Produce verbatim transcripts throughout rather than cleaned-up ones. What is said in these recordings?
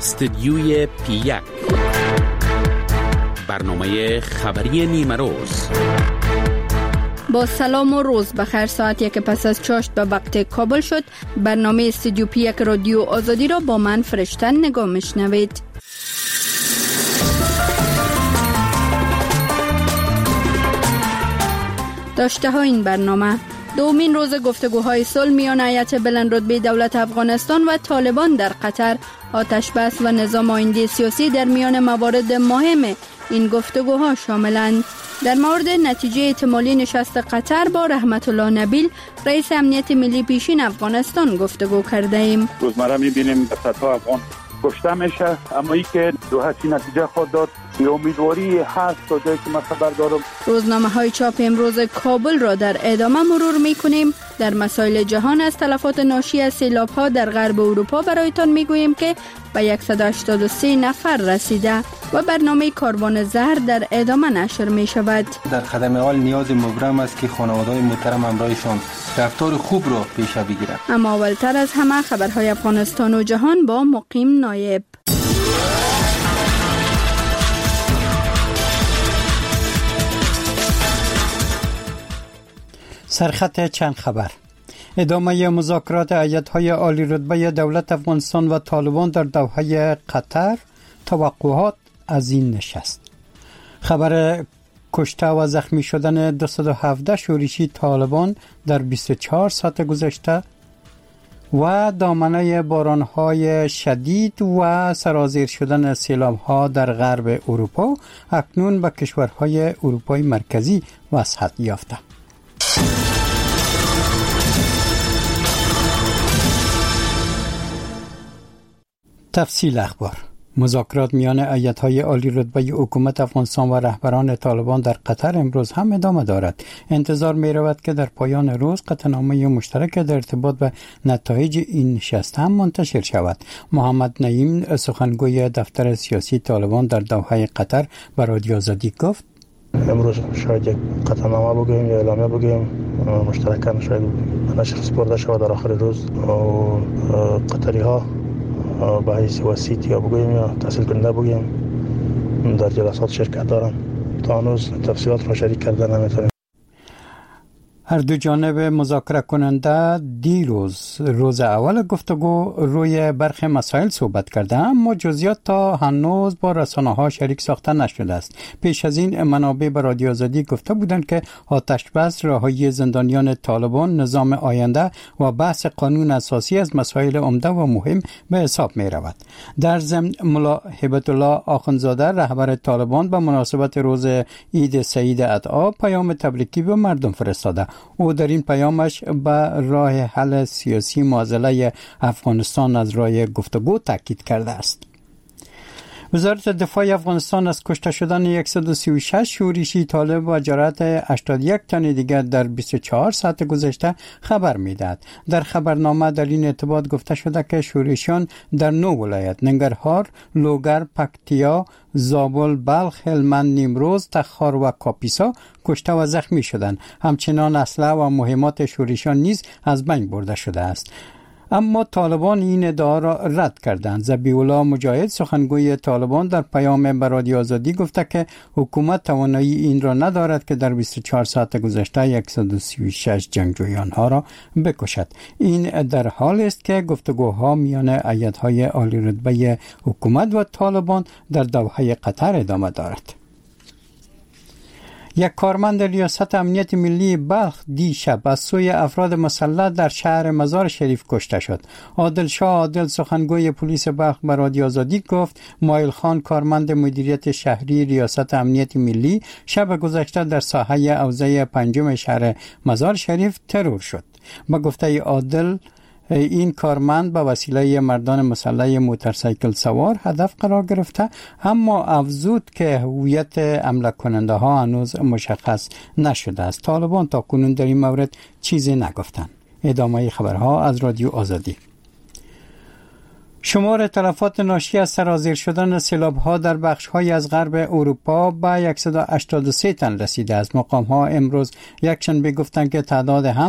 استدیوی پی یک، برنامه خبری نیمه روز. با سلام و روز بخیر. ساعت یک پس از چاشت به وقت کابل شد. برنامه استدیو پی یک رادیو آزادی را با من فرشتن نگاه میشنوید. داشته ها این برنامه: دومین روز گفتگوهای صلح میان هیئت بلندرتبه دولت افغانستان و طالبان در قطر، آتش بس و نظام آیندی سیاسی در میان موارد مهم این گفتگوها شاملند. در مورد نتیجه احتمالی نشست قطر با رحمت الله نبیل، رئیس امنیت ملی پیشین افغانستان گفتگو کرده ایم. روزمره میبینیم صدها افغان کشته میشه، اما ای که دو هستی نتیجه خود داد یه امیدواری هست تا جایی که من خبر دارم. روزنامه های چاپ امروز کابل را در ادامه مرور میکنیم. در مسائل جهان از تلفات ناشی از سیلاب ها در غرب اروپا برایتان میگوییم که به صد و هشتاد و سه نفر رسیده و برنامه کاروان زهر در ادامه نشر می شود. در خدمه اول نیاز مبرم است که خانواده‌های محترم همراهشان رفتار خوب را پیش بگیرند. اما اولتر از همه خبرهای افغانستان و جهان با مقیم نایب. سرخط چند خبر. ادامه مذاکرات هیئت‌های عالی رتبه دولت افغانستان و طالبان در دوحه قطر، توقعات از این نشست. خبر کشته و زخمی شدن دویست و هفده شورشی طالبان در بیست و چهار ساعت گذشته و دامنه باران‌های شدید و سرازیر شدن سیلاب‌ها در غرب اروپا اکنون به کشورهای اروپای مرکزی وسعت یافته. تفصیل اخبار. مذاکرات میان هیئت‌های عالی رتبه حکومت افغانستان و رهبران طالبان در قطر امروز هم ادامه دارد. انتظار می رود که در پایان روز قطعنامه مشترک در ارتباط به نتایج این نشست هم منتشر شود. محمد نعیم، سخنگوی دفتر سیاسی طالبان در دوحه قطر، به رادیو آزادی گفت: امروز شاید یک قطعنامه بگوییم یا اعلامیه بگوییم مشترکاً شاید نشر سپرده شود در آخر روز. قطری ها به حیث وسیط یا بگوییم یا تحصیل کننده بگوییم در جلسات شرکت دارن. تا هنوز تفصیلات را شریک کرده نمیتونیم. هر دو جانب مذاکره کننده دیروز روز اول گفتگو روی برخی مسائل صحبت کرده، اما جزئیات تا هنوز با رسانه ها شریک ساخته نشده است. پیش از این منابع به رادیو آزادی گفته بودند که آتش بس، رهایی زندانیان طالبان، نظام آینده و بحث قانون اساسی از مسائل عمده و مهم به حساب می رود. در ضمن ملا هیبت الله آخوندزاده، رهبر طالبان، به مناسبت روز عید سعید اضحی پیام تبریکی به مردم فرستاده. او در این پیامش به راه حل سیاسی معضله افغانستان از راه گفتگو تاکید کرده است. وزارت دفاع افغانستان از کشته شدن صد و سی و شش شورشی طالب و جراحت هشتاد و یک تن دیگر در بیست و چهار ساعت گذشته خبر می‌دهد. در خبرنامه در این ارتباط گفته شده که شورشیان در نو ولایت ننگرهار، لوگر، پکتیا، زابل، بلخ، هلمند، نیمروز، تخار و کاپیسا کشته و زخمی شدند. همچنان اسلحه و مهمات شورشیان نیز از بین برده شده است. اما طالبان این ادعا را رد کردند. ذبیح الله مجاهد، سخنگوی طالبان، در پیام به رادیو آزادی گفته که حکومت توانایی این را ندارد که در بیست و چهار ساعت گذشته صد و سی و شش جنگجویان ها را بکشد. این در حال است که گفتگوها میان هیئت‌های عالی رتبه حکومت و طالبان در دوحه قطر ادامه دارد. یک کارمند ریاست امنیت ملی بلخ دیشب از سوی افراد مسلح در شهر مزار شریف کشته شد. عادل شاه عادل، سخنگوی پلیس بلخ، به رادیو آزادی گفت مایل خان، کارمند مدیریت شهری ریاست امنیت ملی، شب گذشته در ساحه حوزه پنجم شهر مزار شریف ترور شد. با گفته عادل، این کارمند به وسیله مردان مسلح موتورسیکل سوار هدف قرار گرفته، اما افزود که هویت حمله کننده ها هنوز مشخص نشده است. طالبان تا کنون در این مورد چیزی نگفتند. ادامه خبرها از رادیو آزادی. شمار تلفات ناشی از سرازیر شدن سیلاب‌ها در بخش‌های از غرب اروپا به صد و هشتاد و سه تن رسیده است. مقام‌ها امروز یکشنبه گفتند که تعداد هم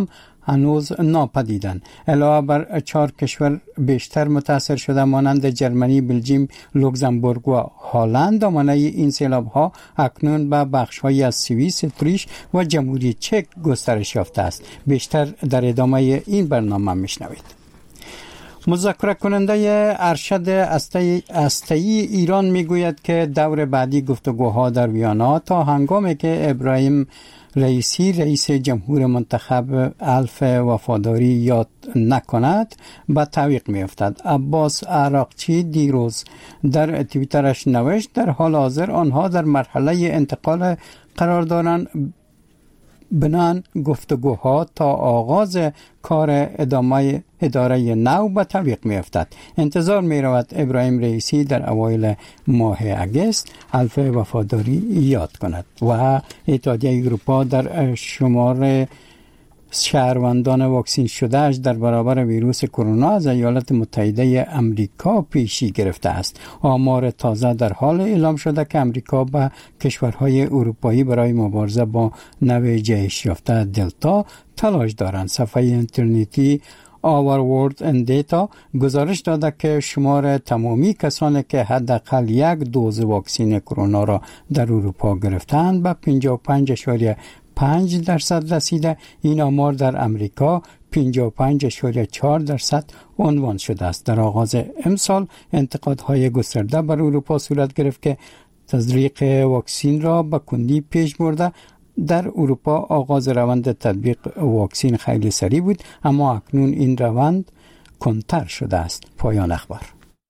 هنوز ناپدیدند. علاوه بر چهار کشور بیشتر متاثر شده مانند جرمنی، بلژیم، لوکزامبورگ و هلند، دامنه این سیلاب ها اکنون به بخش های از سوئیس، اتریش و جمهوری چک گسترش یافته است. بیشتر در ادامه این برنامه میشنوید. مذاکره کننده ارشد هسته‌ای ایران میگوید که دور بعدی گفتگوها در ویانا تا هنگامی که ابراهیم رئیسی رئیس جمهور منتخب حلف وفاداری یاد نکند به تعویق میافتد. عباس عراقچی دیروز در توییترش نوشت در حال حاضر آنها در مرحله انتقال قرار دارند، بنان گفتگوها تا آغاز کار ادامه اداره نو به تعویق می افتد. انتظار می رود ابراهیم رئیسی در اوایل ماه اگست حلف وفاداری یاد کند. و اتحادیه اروپا در شمار شهروندان واکسین شدهش در برابر ویروس کرونا از ایالات متحده امریکا پیشی گرفته است. آمار تازه در حال اعلام شده که امریکا به کشورهای اروپایی برای مبارزه با نوع جهش یافته دلتا تلاش دارند. صفحه اینترنتی Our World and Data گزارش داده که شمار تمامی کسانی که حداقل یک دوز واکسین کرونا را در اروپا گرفتند به پنجاه و پنج اشاریه پنج درصد رسیده. این آمار در امریکا پنجاه و پنج اشاریه چهار درصد عنوان شده است. در آغاز امسال انتقادهای گسترده بر اروپا صورت گرفت که تزریق واکسین را به کندی پیش برده. در اروپا آغاز روند تطبیق واکسین خیلی سریع بود، اما اکنون این روند کندتر شده است. پایان اخبار.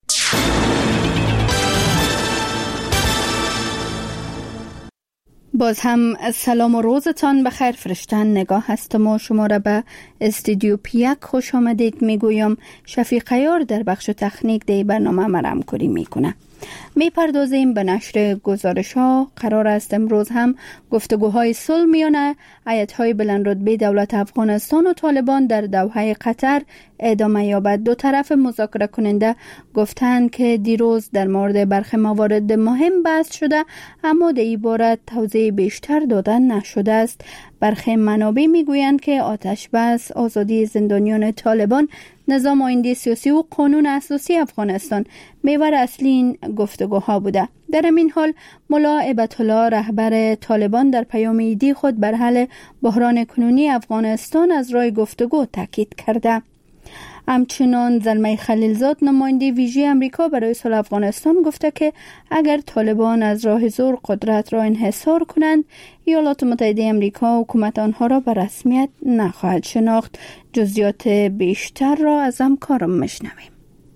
باز هم سلام و روزتان بخیر فرشتن. نگاه هستم و شما را به استودیو پیک خوش آمدید میگویم. شفیق عیار در بخش تکنیک دی برنامه مرم کری میکنه. می پردازیم به نشر گزارش ها. قرار است امروز هم گفتگوهای صلح میان هیئت‌های بلندرتبه دولت افغانستان و طالبان در دوحه قطر ادامه یابد. دو طرف مذاکره کننده گفتند که دیروز در مورد برخی موارد مهم بحث شده، اما در این باره توضیح بیشتر داده نشده است. برخی منابع میگویند که آتش بس، آزادی زندانیان طالبان، نظام آیندی سیاسی و قانون اساسی افغانستان محور اصلی این گفتگوها بوده. در این حال ملا هیبت الله رهبر طالبان در پیام ایدی خود بر حل بحران کنونی افغانستان از راه گفتگو تاکید کرده. همچنان زلمه خلیلزاد نماینده ویژه امریکا برای صلح افغانستان گفته که اگر طالبان از راه زور قدرت را انحصار کنند، ایالات متحده امریکا حکومت آنها را به رسمیت نخواهد شناخت. جزئیات بیشتر را از همکارم میشنویم.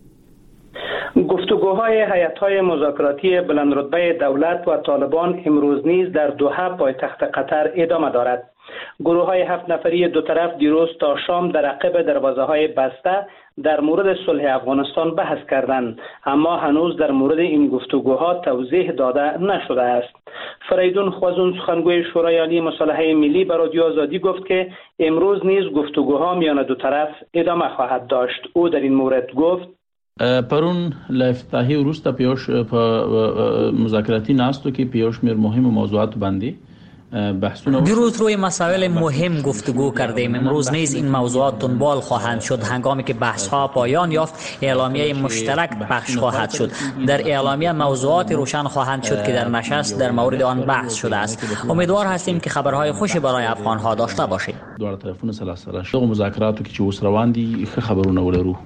گفتگوهای هیئت‌های مذاکراتی بلندرتبه دولت و طالبان امروز نیز در دوحه پایتخت قطر ادامه دارد. گروه‌های هفت نفری دو طرف دیروز تا شام در عقب دروازه‌های بسته در مورد صلح افغانستان بحث کردند، اما هنوز در مورد این گفتگوها توضیح داده نشده است. فریدون خوازون سخنگوی شورای عالی مصالحه ملی به رادیو آزادی گفت که امروز نیز گفتگوها میان دو طرف ادامه خواهد داشت. او در این مورد گفت: پرون لافتتاحی وروسته په یو په مذاکراتی ناستو کې په یو شمېر مهمو موضوعاتو باندې بحثونه دیروز روی مسائل مهم گفتگو کردیم. امروز نیز این موضوعات دنبال خواهند شد. هنگامی که بحث ها پایان یافت، اعلامیه مشترک پخش خواهد شد. در اعلامیه موضوعات روشن خواهند شد که در نشست در مورد آن بحث شده است. امیدوار هستیم که خبرهای خوشی برای افغان ها داشته باشیم. دوه طرفونه سلاسل شغل مذاکراتو کې چې اوس روان دي ښه خبرونه ولرو.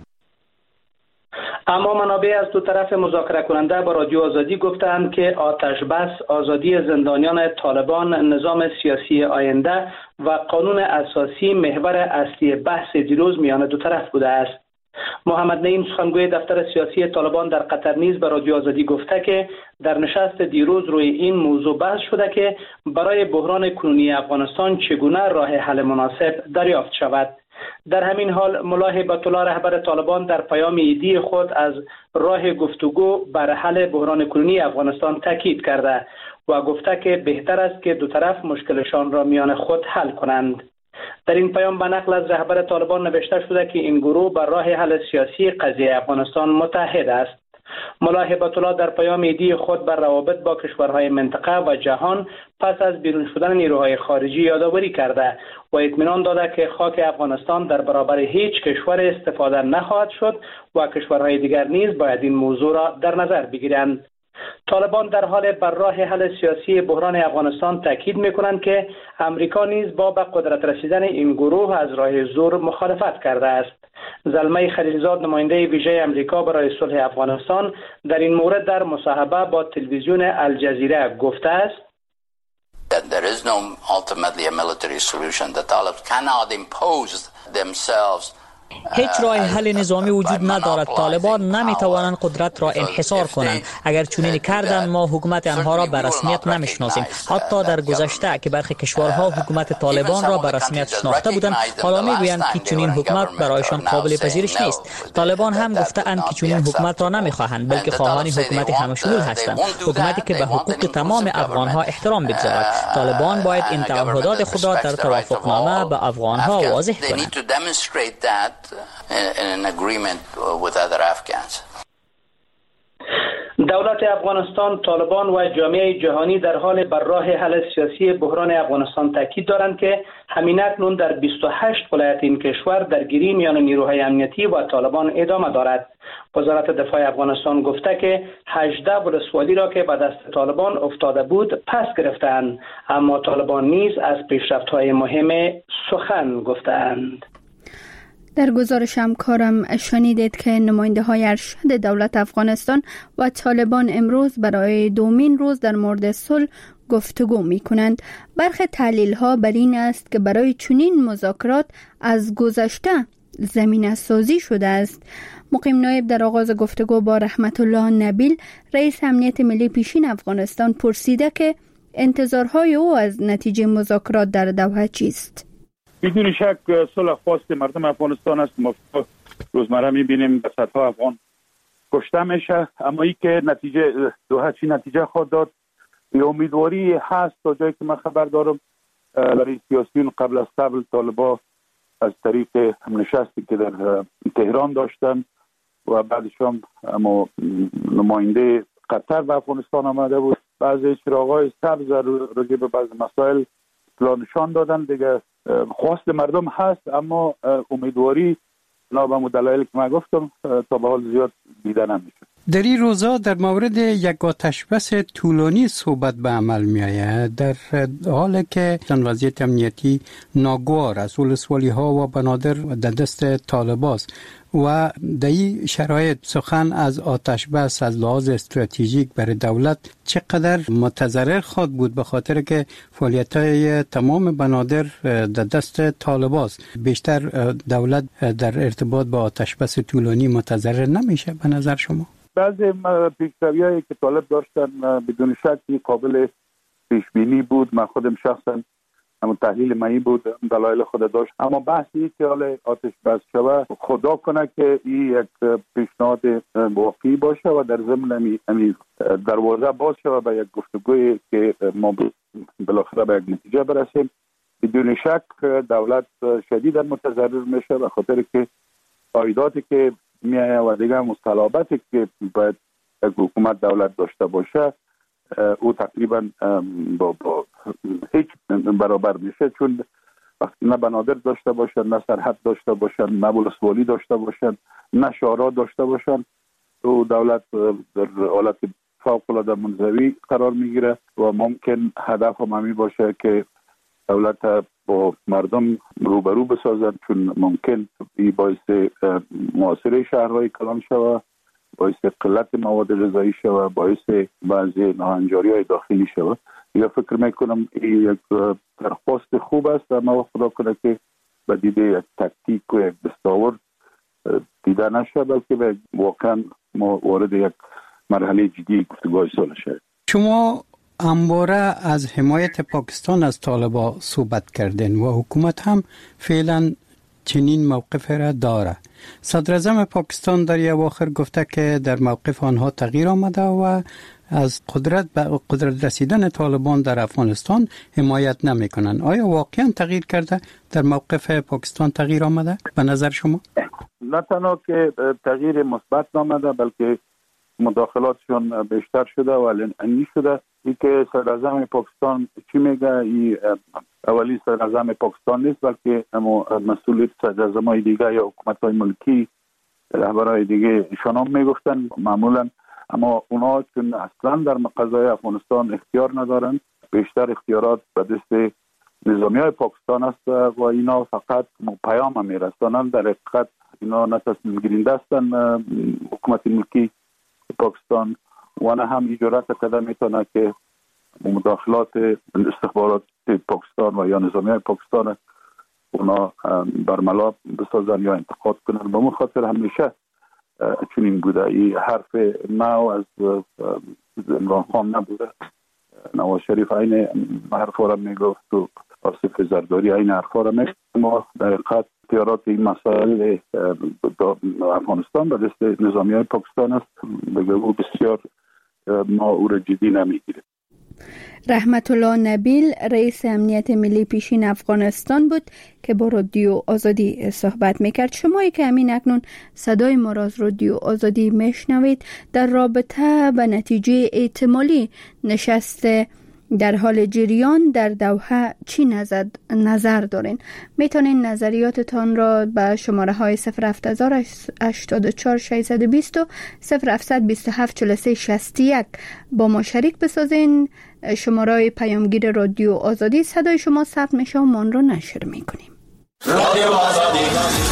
اما منابع از دو طرف مذاکره کننده با رادیو آزادی گفتند که آتش بس، آزادی زندانیان طالبان، نظام سیاسی آینده و قانون اساسی محور اصلی بحث دیروز میان دو طرف بوده است. محمد نعیم سخنگوی دفتر سیاسی طالبان در قطر نیز به رادیو آزادی گفته که در نشست دیروز روی این موضوع بحث شده که برای بحران کنونی افغانستان چگونه راه حل مناسب دریافت شود. در همین حال ملا هیبت الله رهبر طالبان در پیام ایدی خود از راه گفتگو بر حل بحران کنونی افغانستان تاکید کرده و گفته که بهتر است که دو طرف مشکلشان را میان خود حل کنند. در این پیام به نقل از رهبر طالبان نوشته شده که این گروه بر راه حل سیاسی قضیه افغانستان متحد است. ملا هبت الله در پیام ایدی خود بر روابط با کشورهای منطقه و جهان پس از بیرون شدن نیروهای خارجی یادآوری کرده و اطمینان داده که خاک افغانستان در برابر هیچ کشور استفاده نخواهد شد و کشورهای دیگر نیز باید این موضوع را در نظر بگیرند. طالبان در حال بر راه حل سیاسی بحران افغانستان تاکید می‌کنند که امریکا نیز با به قدرت رسیدن این گروه از راه زور مخالفت کرده است. زلمه خلیلزاد نماینده ویژه امریکا برای صلح افغانستان در این مورد در مصاحبه با تلویزیون الجزیره گفته است that there is no ultimately a military solution. The Taliban cannot impose themselves هیچ راه حل نظامی وجود ندارد. طالبان نمیتوانند قدرت را انحصار کنند. اگر چنین کردند ما حکومت آنها را به رسمیت نمیشناسیم. حتی در گذشته که برخی کشورها حکومت طالبان را به رسمیت شناخته بودند، حالا میگویند که چنین حکومت برایشان قابل پذیرش نیست. طالبان هم گفته‌اند که چنین حکومت را نمیخواهند، بلکه خواهان حکومت همشمول هستند، حکومتی که به حقوق تمام افغانها احترام بگذارد. طالبان باید این تعهدات خود را در توافقنامه به افغانها واضح کنند. in an agreement with other Afghans. دولت افغانستان، طالبان و جامعه جهانی در حال بر راه حل سیاسی بحران افغانستان تاکید دارند که همین اکنون در بیست و هشت ولایت این کشور درگیری میان نیروهای امنیتی و طالبان ادامه دارد. وزارت دفاع افغانستان گفته که هجده ولسوالی را که به دست طالبان افتاده بود پس گرفتند، اما طالبان نیز از پیشرفت‌های مهم سخن گفتند. در گزارش همکارم شنیدید که نماینده های ارشد دولت افغانستان و طالبان امروز برای دومین روز در مورد صلح گفتگو می کنند. برخی تحلیل ها بر این است که برای چنین مذاکرات از گذشته زمینه سازی شده است. مقیم نایب در آغاز گفتگو با رحمت الله نبیل، رئیس امنیت ملی پیشین افغانستان، پرسیده که انتظارهای او از نتیجه مذاکرات در دوحه چیست؟ بدون شک صلح خواست مردم افغانستان است. ما روزمره می‌بینیم به صدها افغان کشته میشه، اما ای که نتیجه دوحه چی نتیجه خواهد داد، یه امیدواری هست تا جایی که من خبر دارم برای سیاسیون قبل از قبل طالبان از طریق همنشستی که در تهران داشتن و بعدش هم اما نماینده قطر به افغانستان آمده بود، بعضی چراغ‌های سبز راجع به بعض مسائل نشان دادن. دیگه خواست مردم هست، اما امیدواری نابم دلایلی که من گفتم تا به حال زیاد دیده نمیشه. در این روزا در مورد یک آتش بس طولانی صحبت به عمل می آید، در حالی که وضعیت امنیتی ناگوار است، ولسوالی ها و بنادر در دست طالبان است و در این شرایط سخن از آتش بس از لحاظ استراتژیک برای دولت چقدر متضرر خواهد بود، به خاطر که فعالیت های تمام بنادر در دست طالبان است. بیشتر دولت در ارتباط با آتش بس طولانی متضرر نمیشه به نظر شما؟ بعضی پیش‌روی‌هایی که طالب داشتن بدون شک قابل پیش بینی بود. من خودم شخصا اما تحلیل منی بود، دلایل خود داشت، اما بحثی که حال آتش بس شود خدا کنه که این یک پیشنهاد واقعی باشه و در ضمن امی دروازه باز شود به یک گفتگویی که ما بالاخره به یک نتیجه برسیم. بدون شک دولت شدیداً متضرر میشه به خاطر که عایداتی که میایه و دیگه مصالحاتی که باید یک حکومت دولت داشته باشه او تقریبا با, با هیچ برابر میشه، چون وقتی نه بنادر داشته باشن، نه سرحد داشته باشن، نه ولسوالی داشته باشن، نه شورا داشته باشن، او دولت در حالت فوق العاده منزوی قرار میگیره و ممکن هدف هم همی باشه که دولت با مردم روبرو بسازن، چون ممکن این باعث محاصره شهرهای کلان شود، باعث قلت مواد غذایی شود، باعث بعضی ناهنجاری های داخلی شود. یا فکر میکنم این یک درخواست خوب است، اما خدا کنه که به دیده یک تکتیک و یک دستاورد دیده نشه، بلکه واقعا ما وارد یک مرحله جدی گفتگوهای صلح شد. شما همواره از حمایت پاکستان از طالبان صحبت کردین و حکومت هم فعلا چنین موقف را داره. صدر اعظم پاکستان در یک اواخر گفته که در موقف آنها تغییر آمده و از قدرت به قدرت رسیدن طالبان در افغانستان حمایت نمی کنند. آیا واقعا تغییر کرده؟ در موقف پاکستان تغییر آمده به نظر شما؟ نه تنها که تغییر مثبت آمده، بلکه مداخلاتشون بیشتر شده و علنی شده. ای که صدر اعظم پاکستان چی میگه، ای اولی صدر اعظم پاکستان نیست، بلکه اما مسئولیت صدر اعظمای دیگه یا حکومت‌های ملکی، رهبرای دیگه ایشان هم میگفتن معمولا، اما اونا چون اصلا در قضای افغانستان اختیار ندارن، بیشتر اختیارات به دست نظامی های پاکستان است و اینا فقط پیام میرسانند. در حقیقت اینا نه تصمیم گیرنده هستند حکومت ملکی پاکستان و نه هم اجازه کده میتونه که مداخلات استخبارات پاکستان و یا نظامی های پاکستان اونا برملا بسازن یا انتقاد کنن. به اون خاطر همیشه چنین بوده. این حرف نو از عمران خان نبوده. نواز شریف این حرفا را میگفت و آصف زرداری این حرفا را میگفت. ما در حقیقت اختیارات این مسائل افغانستان به دست نظامی های پاکستان است. بگو بسیار ما او را جدی نمیگیریم. رحمت الله نبیل رئیس امنیت ملی پیشین افغانستان بود که با رادیو آزادی صحبت میکرد. شمایی که همین اکنون صدای ما را از رادیو آزادی میشنوید در رابطه به نتیجه احتمالی نشست در حال جریان در دوحه چی نظر, نظر دارین؟ میتونین نظریاتتان را به شماره های صفر هفت هشت چهار شش دو صفر و صفر هفت دو هفت چهار سه شش یک با ما شریک بسازین. شماره پیامگیر رادیو آزادی، صدای شما ثبت میشه و ما آن را نشر میکنیم. رادیو آزادی،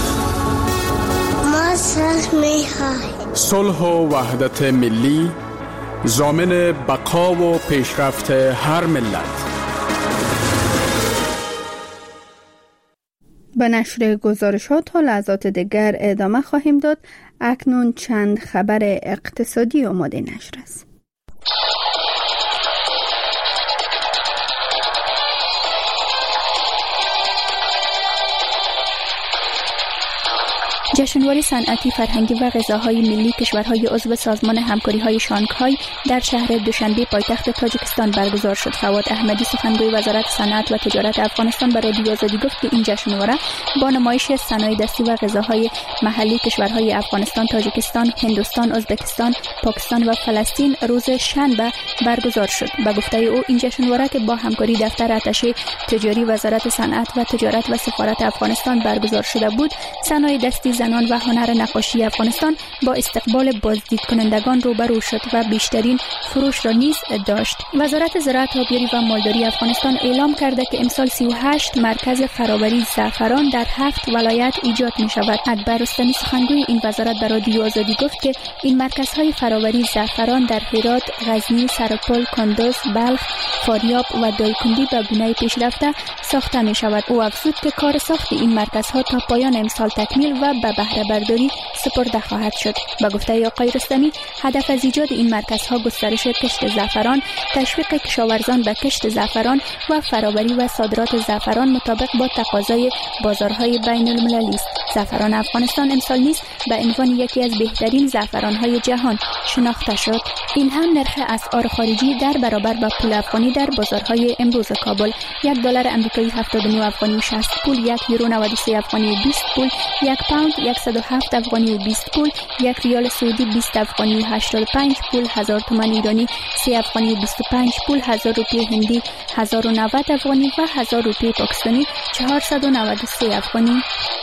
ما سهمی‌های صلح و وحدت ملی، ضامن بقا و پیشرفت هر ملت. به نشر گزارشات تا لحظات دیگر ادامه خواهیم داد. اکنون چند خبر اقتصادی آماده نشر است. جشنواره صنعتی، فرهنگی و غذاهای ملی کشورهای عضو سازمان همکاری‌های شانگهای در شهر دوشنبه پایتخت تاجیکستان برگزار شد. فواد احمدی سخنگوی وزارت صنعت و تجارت افغانستان به رادیو آزادی گفت که این جشنواره با نمایش صنایع دستی و غذاهای محلی کشورهای افغانستان، تاجیکستان، هندوستان، ازبکستان، پاکستان و فلسطین روز شنبه برگزار شد. به گفته او این جشنواره که با همکاری دفتر اتشه تجاری وزارت صنعت و تجارت و سفارت افغانستان برگزار شده بود، صنایع دستی، زنان و هنر نقاشی افغانستان با استقبال بازدید کنندگان روبرو شد و بیشترین فروش را نیز داشت. وزارت زراعت، آبیاری و مالداری افغانستان اعلام کرده که امسال سی و هشت مرکز فراوری زعفران در هفت ولایت ایجاد می شود. اکبر رستمی سخنگوی این وزارت در رادیو آزادی گفت که این مرکزهای فراوری زعفران در هرات، غزنی، سرپل، کندوز، بلخ، فاریاب و دایکنډي به گونه پیشرفته ساخته می شود. او افزود که کار ساخت این مرکزها تا پایان امسال تکمیل و به بهره برداری سپرده خواهد شد. با گفته آقای رستمی، هدف از ایجاد این مرکزها گسترش کشت زعفران، تشویق کشاورزان به کشت زعفران و فراوری و صادرات زعفران مطابق با تقاضای بازارهای بین المللی است. زعفران افغانستان امسال نیز به عنوان یکی از بهترین زعفران‌های جهان شناخته شد. این هم نرخ اسعار خارجی در برابر با پول افغانی در بازارهای امروز کابل: یک دلار آمریکایی هفتاد و نه افغانی و شصت پول، یک یورو نود و سه افغانی و بیست پول، یک پوند صد و هفت افغانی و بیست پول، یک ریال سعودی بیست افغانی و هشتاد و پنج پول، هزار تومان ایرانی سه افغانی و بیست و پنج پول، هزار روپیه هندی هزار و نود افغانی و هزار روپیه پاکستانی چهارصد و نود و سه افغانی.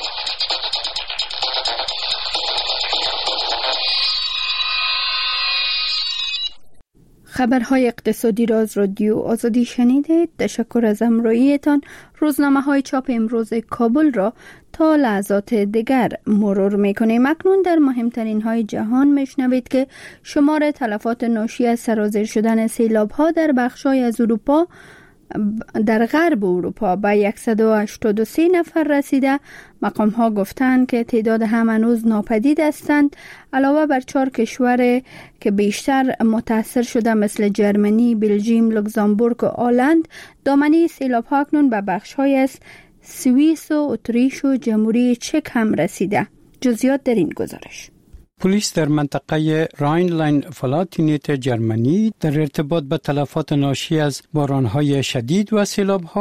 خبرهای اقتصادی را از رادیو آزادی شنیدید. تشکر از همراهیتان. روزنامه های چاپ امروز کابل را تا لحظات دیگر مرور میکنیم. اکنون در مهمترین های جهان میشنوید که شمار تلفات ناشی از سرازیر شدن سیلاب ها در بخشای از اروپا در غرب اروپا به صد و هشتاد و سه نفر رسیده. مقام ها گفتند که تعداد هم هنوز ناپدید هستند. علاوه بر چهار کشور که بیشتر متاثر شده مثل جرمنی، بلژیم، لوکزامبورگ و هلند، دامنه سیلاب ها اکنون به بخش های از سوئیس و اتریش و جمهوری چک هم رسیده. جزئیات در این گزارش. پلیس در منطقه راینلاین فلاتینیت جرمنی در ارتباط به تلفات ناشی از بارانهای شدید و سیلاب‌ها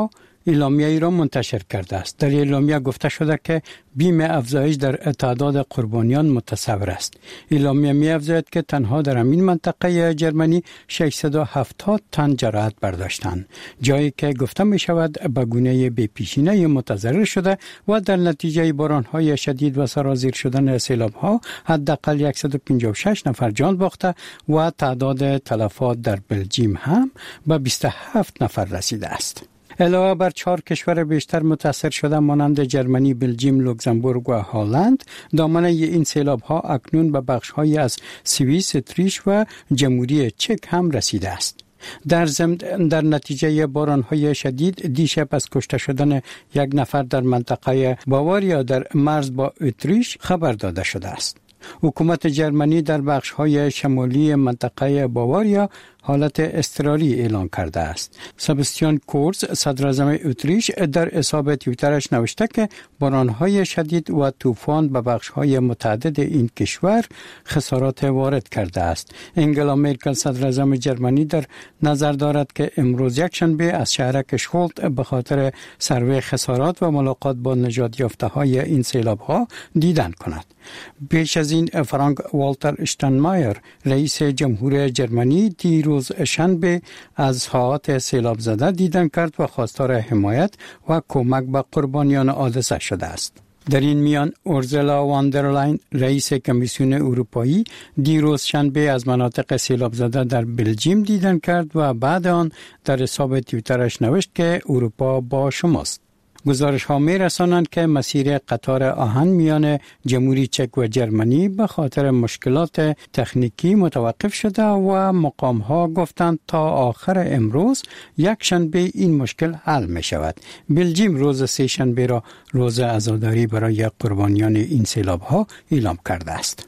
اعلامیه ای را منتشر کرده است. در اعلامیه گفته شده که بیم افزایش در تعداد قربانیان متصور است. اعلامیه می افزاید که تنها در همین منطقه جرمنی ششصد و هفتاد تن جراحت برداشتند، جایی که گفته می شود به گونه بی پیشینه متضرر شده و در نتیجه باران‌های شدید و سرازیر شدن سیلاب‌ها حداقل صد و پنجاه و شش نفر جان باخته و تعداد تلفات در بلژیم هم به بیست و هفت نفر رسیده است. علاوه بر چهار کشور بیشتر متاثر شده مانند جرمنی، بلژیم، لوکزامبورگ و هلند، دامنه این سیلاب‌ها اکنون به بخش‌های از سوئیس، اتریش و جمهوری چک هم رسیده است. در ضمن در نتیجه باران‌های شدید دیشب از کشته شدن یک نفر در منطقه باواریا در مرز با اتریش خبر داده شده است. حکومت جرمنی در بخش‌های شمالی منطقه باواریا حالت اضطراری اعلان کرده است. سبستیان کورز، صدر اعظم اتریش، در حساب توییترش نوشته که باران‌های شدید و طوفان به بخش‌های متعدد این کشور خسارات وارد کرده است. انگلا مرکل، صدر اعظم جرمنی، در نظر دارد که امروز یکشنبه از شهرک شولت به خاطر سروی خسارات و ملاقات با نجات یافته‌های این سیلاب‌ها دیدن کند. پیش از این فرانک والتر اشتاینمایر، رئیس جمهور جرمنی، دیروز شنبه از حالات سیلاب زده دیدن کرد و خواستار حمایت و کمک به قربانیان حادثه شده است. در این میان اورزولا واندرلاین، رئیس کمیسیون اروپایی، دیروز شنبه از مناطق سیلاب زده در بلژیم دیدن کرد و بعد آن در حساب توییترش نوشت که اروپا با شماست. گزارش ها می رسانند که مسیر قطار آهن میان جمهوری چک و جرمنی به خاطر مشکلات تکنیکی متوقف شده و مقام ها گفتند تا آخر امروز یک شنبه این مشکل حل می شود. بلژیم روز سه شنبه را روز عزاداری برای قربانیان این سیلاب ها اعلام کرده است.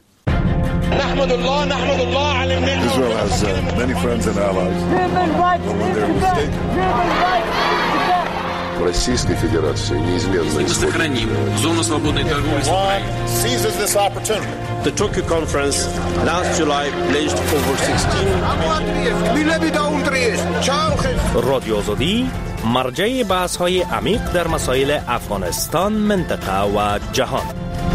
نحمد الله نحمد الله على النعمة. Israel has uh, many friends and allies. Российской Федерации неизменно сохраним зону свободной торговли с Украиной. Seizes this opportunity. The Tokyo conference last July pledged over sixteen. رادیو آزادی مرجع بحث‌های عمیق در مسائل افغانستان، منطقه و جهان.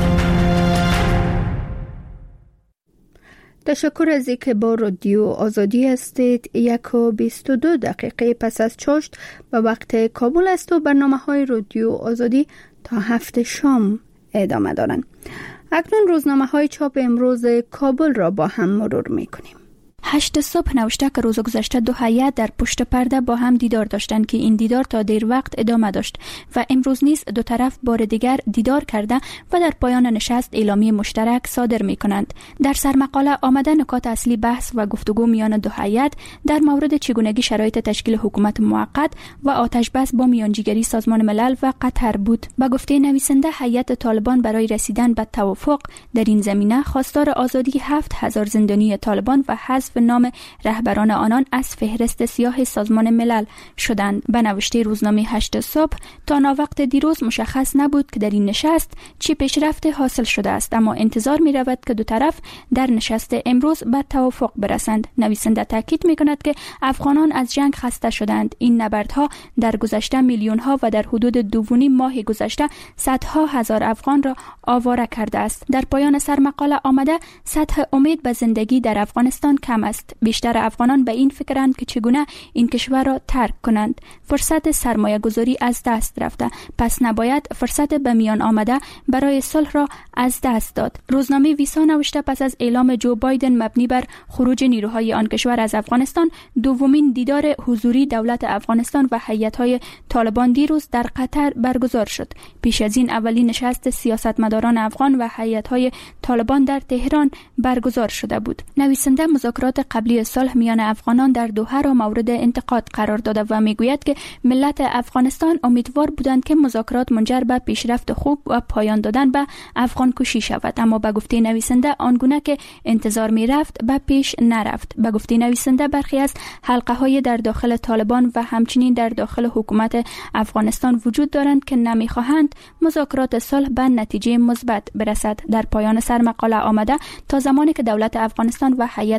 تشکر از اینکه با رادیو آزادی هستید. یک و بیست و دو دقیقه پس از چاشت به وقت کابل است و برنامه های رادیو آزادی تا هفت شام ادامه دارند. اکنون روزنامه های چاپ امروز کابل را با هم مرور می کنیم. هشت صبح نوشته که روز گذشته دو هیئت در پشت پرده با هم دیدار داشتند که این دیدار تا دیر وقت ادامه داشت و امروز نیز دو طرف بار دیگر دیدار کرده و در پایان نشست اعلامیه مشترک صادر می کنند. در سرمقاله آمده نکات اصلی بحث و گفتگو میان دو هیئت در مورد چگونگی شرایط تشکیل حکومت موقت و آتش بس با میانجیگری سازمان ملل و قطر بود. به گفته نویسنده، هیئت طالبان برای رسیدن به توافق در این زمینه خواستار آزادی هفت هزار زندانی طالبان و حذف نام رهبران آنان از فهرست سیاه سازمان ملل شدند. به نوشته روزنامه هشت صبح، تا ناوقت دیروز مشخص نبود که در این نشست چه پیشرفت حاصل شده است، اما انتظار می رود که دو طرف در نشست امروز به توافق برسند. نویسنده تاکید می کند که افغانان از جنگ خسته شدند. این نبردها در گذشته میلیون ها و در حدود دو و نیم ماه گذشته صدها هزار افغان را آواره کرده است. در پایان سرمقاله آمده سطح امید به زندگی در افغانستان کم است. بیشتر افغانان به این فکرند که چگونه این کشور را ترک کنند. فرصت سرمایه گذاری از دست رفته، پس نباید فرصت به میان آمده برای صلح را از دست داد. روزنامه ویسا نوشته پس از اعلام جو بایدن مبنی بر خروج نیروهای آن کشور از افغانستان، دومین دیدار حضوری دولت افغانستان و هیئت‌های طالبان دیروز در قطر برگزار شد. پیش از این اولین نشست سیاستمداران افغان و هیئت‌های طالبان در تهران برگزار شده بود. نویسنده مذاکرات قبلی صلح میان افغانان در دوحه را مورد انتقاد قرار داده و میگوید که ملت افغانستان امیدوار بودند که مذاکرات منجر به پیشرفت خوب و پایان دادن به افغان کشی شود، اما به گفته نویسنده آنگونه که انتظار میرفت به پیش نرفت. به گفته نویسنده برخی از حلقه های در داخل طالبان و همچنین در داخل حکومت افغانستان وجود دارند که نمیخواهند مذاکرات صلح به نتیجه مثبت برسد. در پایان سرمقاله آمده تا زمانی که دولت افغانستان و هیئت طالبان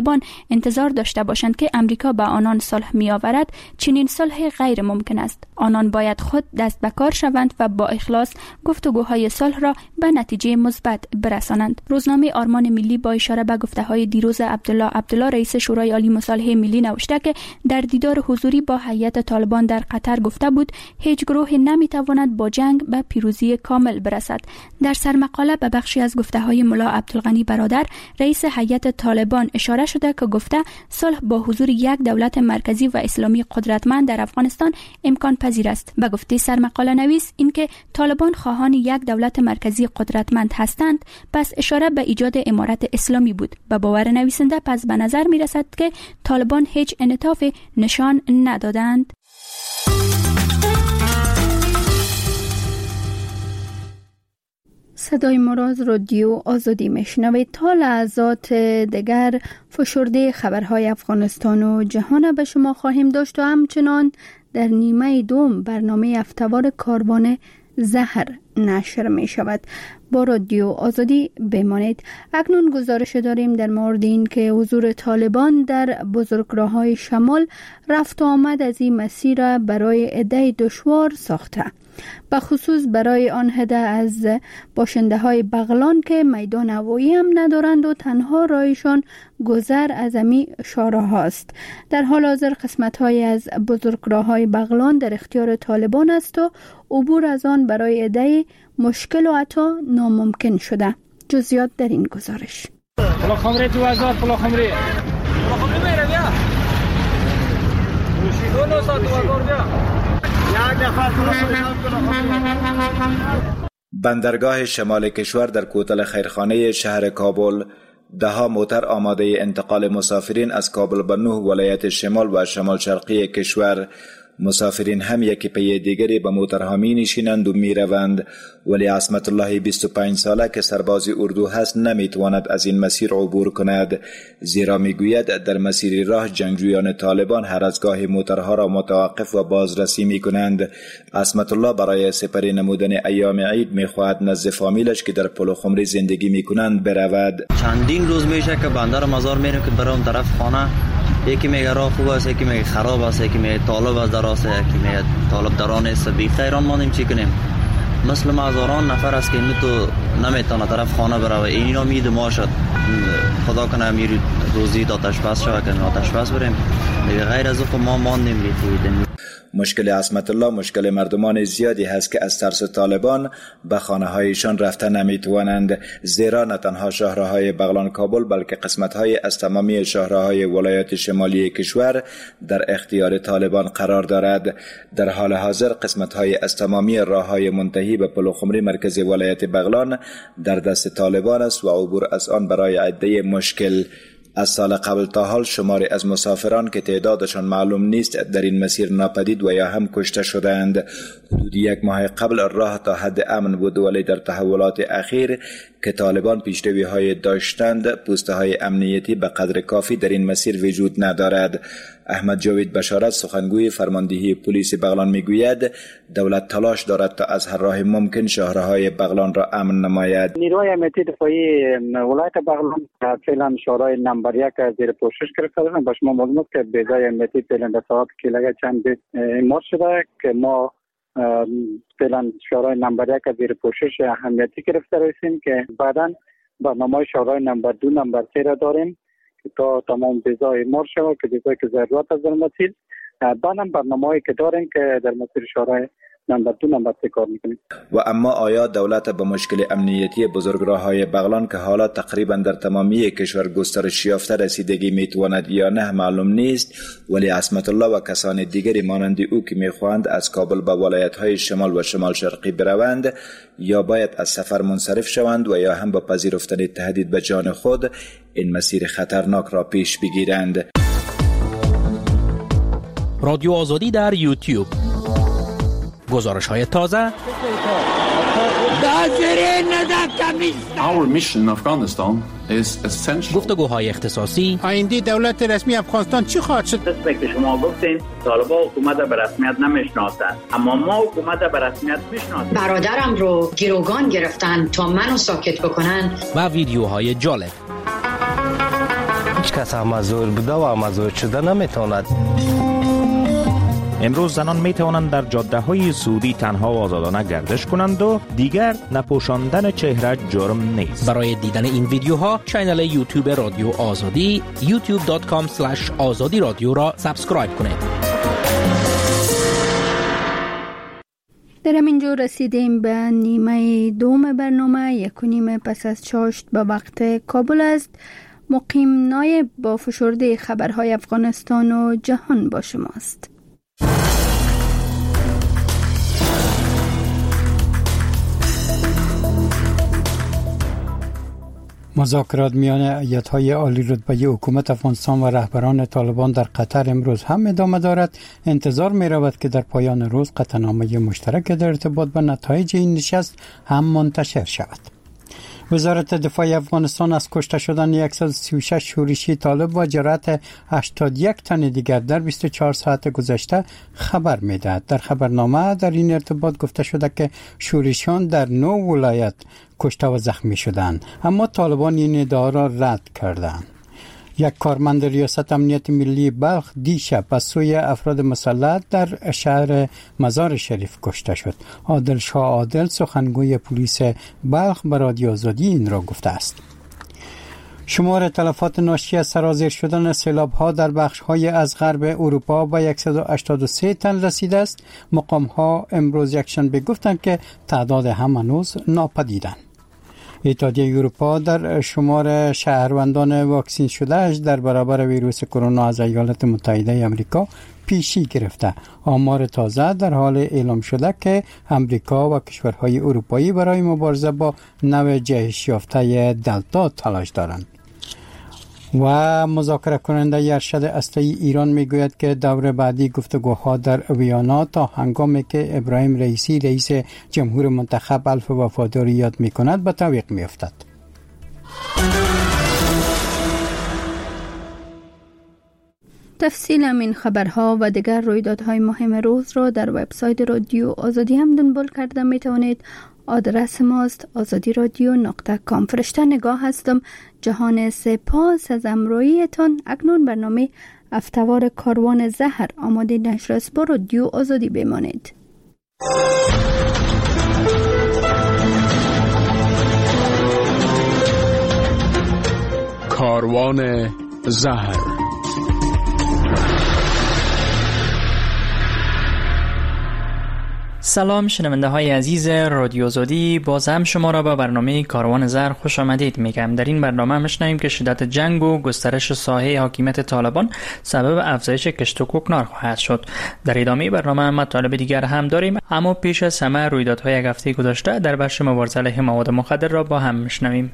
طالبان انتظار داشته باشند که امریکا به آنان صلح می آورد، چنین صلح غیر ممکن است. آنان باید خود دست به کار شوند و با اخلاص گفتگوهای صلح را به نتیجه مثبت برسانند. روزنامه آرمان ملی با اشاره به گفته‌های دیروز عبدالله عبدالله رئیس شورای عالی مصالحه ملی نوشته که در دیدار حضوری با هیئت طالبان در قطر گفته بود هیچ گروه نمیتواند با جنگ به پیروزی کامل برسد. در سرمقاله به بخشی از گفته‌های ملا عبدالغنی برادر رئیس هیئت طالبان اشاره شده که گفته صلح با حضور یک دولت مرکزی و اسلامی قدرتمند در افغانستان امکان پذیر است. به گفته سرمقاله نویس اینکه طالبان خواهان یک دولت مرکزی قدرتمند هستند، پس اشاره به ایجاد امارت اسلامی بود. به باور نویسنده پس به نظر می رسد که طالبان هیچ انعطاف نشان ندادند. صدای مراز رادیو آزادی میشنوید. تا لحظات دیگر فشرده خبرهای افغانستان و جهان به شما خواهیم داشت و همچنان در نیمه دوم برنامه هفته‌وار کاروان زهر نشر می شود. با رادیو آزادی بمانید. اکنون گزارش داریم در مورد این که حضور طالبان در بزرگراه‌های شمال رفت و آمد از این مسیر برای عده دشوار ساخته، به خصوص برای آن عده از باشنده های بغلان که میدان هوایی هم ندارند و تنها راهشان گذر از امی شارع هاست. در حال حاضر قسمت های از بزرگراه های بغلان در اختیار طالبان است و عبور از آن برای عده مشکل و حتی ناممکن شده. جزئیات در این گزارش. پلا خمری دو هزار پلا خمری پلا خمری میره بیا دو نوزاد دو هزار بیا. بندرگاه شمال کشور در کوتل خیرخانه شهر کابل ده ها موتر آماده انتقال مسافرین از کابل به نه ولایت شمال و شمال شرقی کشور. مسافرین هم یکی پی دیگری به موترها می نشینند و می روند، ولی عصمت الله بیست و پنج ساله که سرباز اردو هست نمی تواند از این مسیر عبور کند، زیرا می گوید در مسیر راه جنگجویان طالبان هر از گاهی موترها را متوقف و بازرسی می کنند. عصمت الله برای سپری نمودن ایام عید می خواهد نزد فامیلش که در پلوخمری زندگی می کنند برود. چندین روز میشه که بنده را مزار میرم که برام طرف خانه، یکی میگه راه خوب است، یکی میگه خراب است، یکی میگه طالب است در است، یکی میگه طالب دران است. بی خیران مانیم چی کنیم؟ مثل ما هزاران نفر است که این تو نمیتونه طرف خانه بره و اینا مید ما شد خدا کنه امیر روزی داتش بس شود که آتش بس بریم دیگه. غیر از خود ما ماندیم لیتویدیم. مشکل عصمت الله مشکل مردمان زیادی هست که از ترس طالبان به خانه هایشان رفته نمیتوانند، زیرا نه تنها شهرهای بغلان کابل بلکه قسمت های از تمامی شهرهای ولایات شمالی کشور در اختیار طالبان قرار دارد. در حال حاضر قسمت های از تمامی راه های منتهی به پلوخمری مرکز ولایت بغلان در دست طالبان است و عبور از آن برای عده مشکل. از سال قبل تا حال شماری از مسافران که تعدادشان معلوم نیست در این مسیر ناپدید و یا هم کشته شدند. حدود یک ماه قبل راه تا حد امن بود، ولی در تحولات اخیر که طالبان پیشروی های داشتند پوسته های امنیتی به قدر کافی در این مسیر وجود ندارد. احمد جاوید بشارت سخنگوی فرماندهی پلیس بغلان میگوید دولت تلاش دارد تا از هر راه ممکن شهرهای بغلان را امن نماید. نیروی امنیتی دفاعی ولایت بغلان فعلا شورای نمبر یک زیر پوشش گرفته دارند. با شما معلوم است که بیضای امنیتی فعلا در ساعت کلیه چند امار شده که ما فعلا شورای نمبر یک زیر پوشش اهمیتی گرفته رسیم که بعدا برنامه شورای نمبر دو نمبر سه را داریم تا تمام بیضای امار شود که بیضایی که ضرورت از در مسیر. بعدم برنامه‌ای که داریم که در مسیر شورای نمبر دو نمبر سه کار میکنیم. و اما آیا دولت به مشکل امنیتی بزرگراه‌های بغلان که حالا تقریبا در تمامی کشور گسترش یافته رسیدگی میتواند یا نه معلوم نیست، ولی عصمت الله و کسان دیگری مانند او که میخواهند از کابل به ولایت‌های شمال و شمال شرقی بروند یا باید از سفر منصرف شوند و یا هم با پذیرفتن تهدید به جان خود این مسیر خطرناک را پیش بگیرند. رادیو آزادی در یوتیوب، گزارش های تازه، Our mission in Afghanistan is essential. گفتگوهای اختصاصی. آینده دولت رسمی افغانستان چی خواهد شد؟ دست که شما گفتین طالبان حکومت به رسمیت نمیشناسند، اما ما حکومت به رسمیت میشناسیم. برادرم رو گروگان گرفتن تا منو ساکت بکنن. و ویدیوهای جالب. هیچ کس مزور بوده و مزور شده نمیتواند. امروز زنان می توانند در جاده های سعودی تنها و آزادانه گردش کنند و دیگر نپوشاندن چهره جرم نیست. برای دیدن این ویدیوها کانال یوتیوب رادیو آزادی یوتیوب دات کام اسلش آزادی رادیو را سابسکرایب کنید. در همینجا رسیدیم به نیمه دوم برنامه. یک و نیم پس از چاشت به وقت کابل است. مقیم نایب با فشرده خبرهای افغانستان و جهان با شماست. مذاکرات میان هیئت‌های عالی رتبه حکومت افغانستان و رهبران طالبان در قطر امروز هم ادامه دارد. انتظار می رود که در پایان روز قطعنامه مشترک در ارتباط به نتایج این نشست هم منتشر شود. وزارت دفاع افغانستان از کشته شدن صد و سی و شش شورشی طالب و جراحت هشتاد و یک تن دیگر در بیست و چهار ساعت گذشته خبر می‌دهد. در خبرنامه در این ارتباط گفته شده که شورشیان در نه ولایت کشته و زخمی شدند، اما طالبان این ادعا را رد کردند. یک کارمند ریاست امنیت ملی بلخ دیشب از سوی افراد مسلح در شهر مزار شریف کشته شد. عادل شاه عادل سخنگوی پلیس بلخ به رادیو آزادی این را گفته است. شمار تلفات ناشی از سرازیر شدن سیلاب‌ها در بخش‌های از غرب اروپا به صد و هشتاد و سه تن رسیده است. مقام‌ها امروز یکشنبه گفتند که تعداد هم هنوز ناپدیدند. اتحادیه اروپا در شمار شهروندان واکسین شدهش در برابر ویروس کرونا از ایالات متحده آمریکا پیشی گرفته. آمار تازه در حال اعلام شده که آمریکا و کشورهای اروپایی برای مبارزه با نوع جهش یافته دلتا تلاش دارند. و مذاکره کننده ارشد اسلحه‌ای ایران میگوید که دور بعدی گفتگوها در ویانا تا هنگامی که ابراهیم رئیسی رئیس جمهور منتخب الف وفاداری یاد میکند به تعویق میافتد. تفصیل این خبرها و دیگر رویدادهای مهم روز را در وبسایت رادیو آزادی هم دنبال کرده می توانید. آدرس ماست آزادی رادیو نقطه کام. فرشته نگاه هستم. جهان سپاس از همراهیتان. اکنون برنامه افتوار کاروان زهر آماده نشر است. با رادیو آزادی بمانید. کاروان زهر. سلام شنونده های عزیز رادیو آزادی، باز هم شما را به برنامه کاروان زهر خوش آمدید میگم. در این برنامه میشنویم که شدت جنگ و گسترش ساحه حاکمیت طالبان سبب افزایش کشت و کوکنار خواهد شد. در ادامه برنامه مطالب دیگر هم داریم، اما پیش از همه رویدادهای یک هفته گذشته در بخش مبارزه علیه مواد مخدر را با هم میشنویم.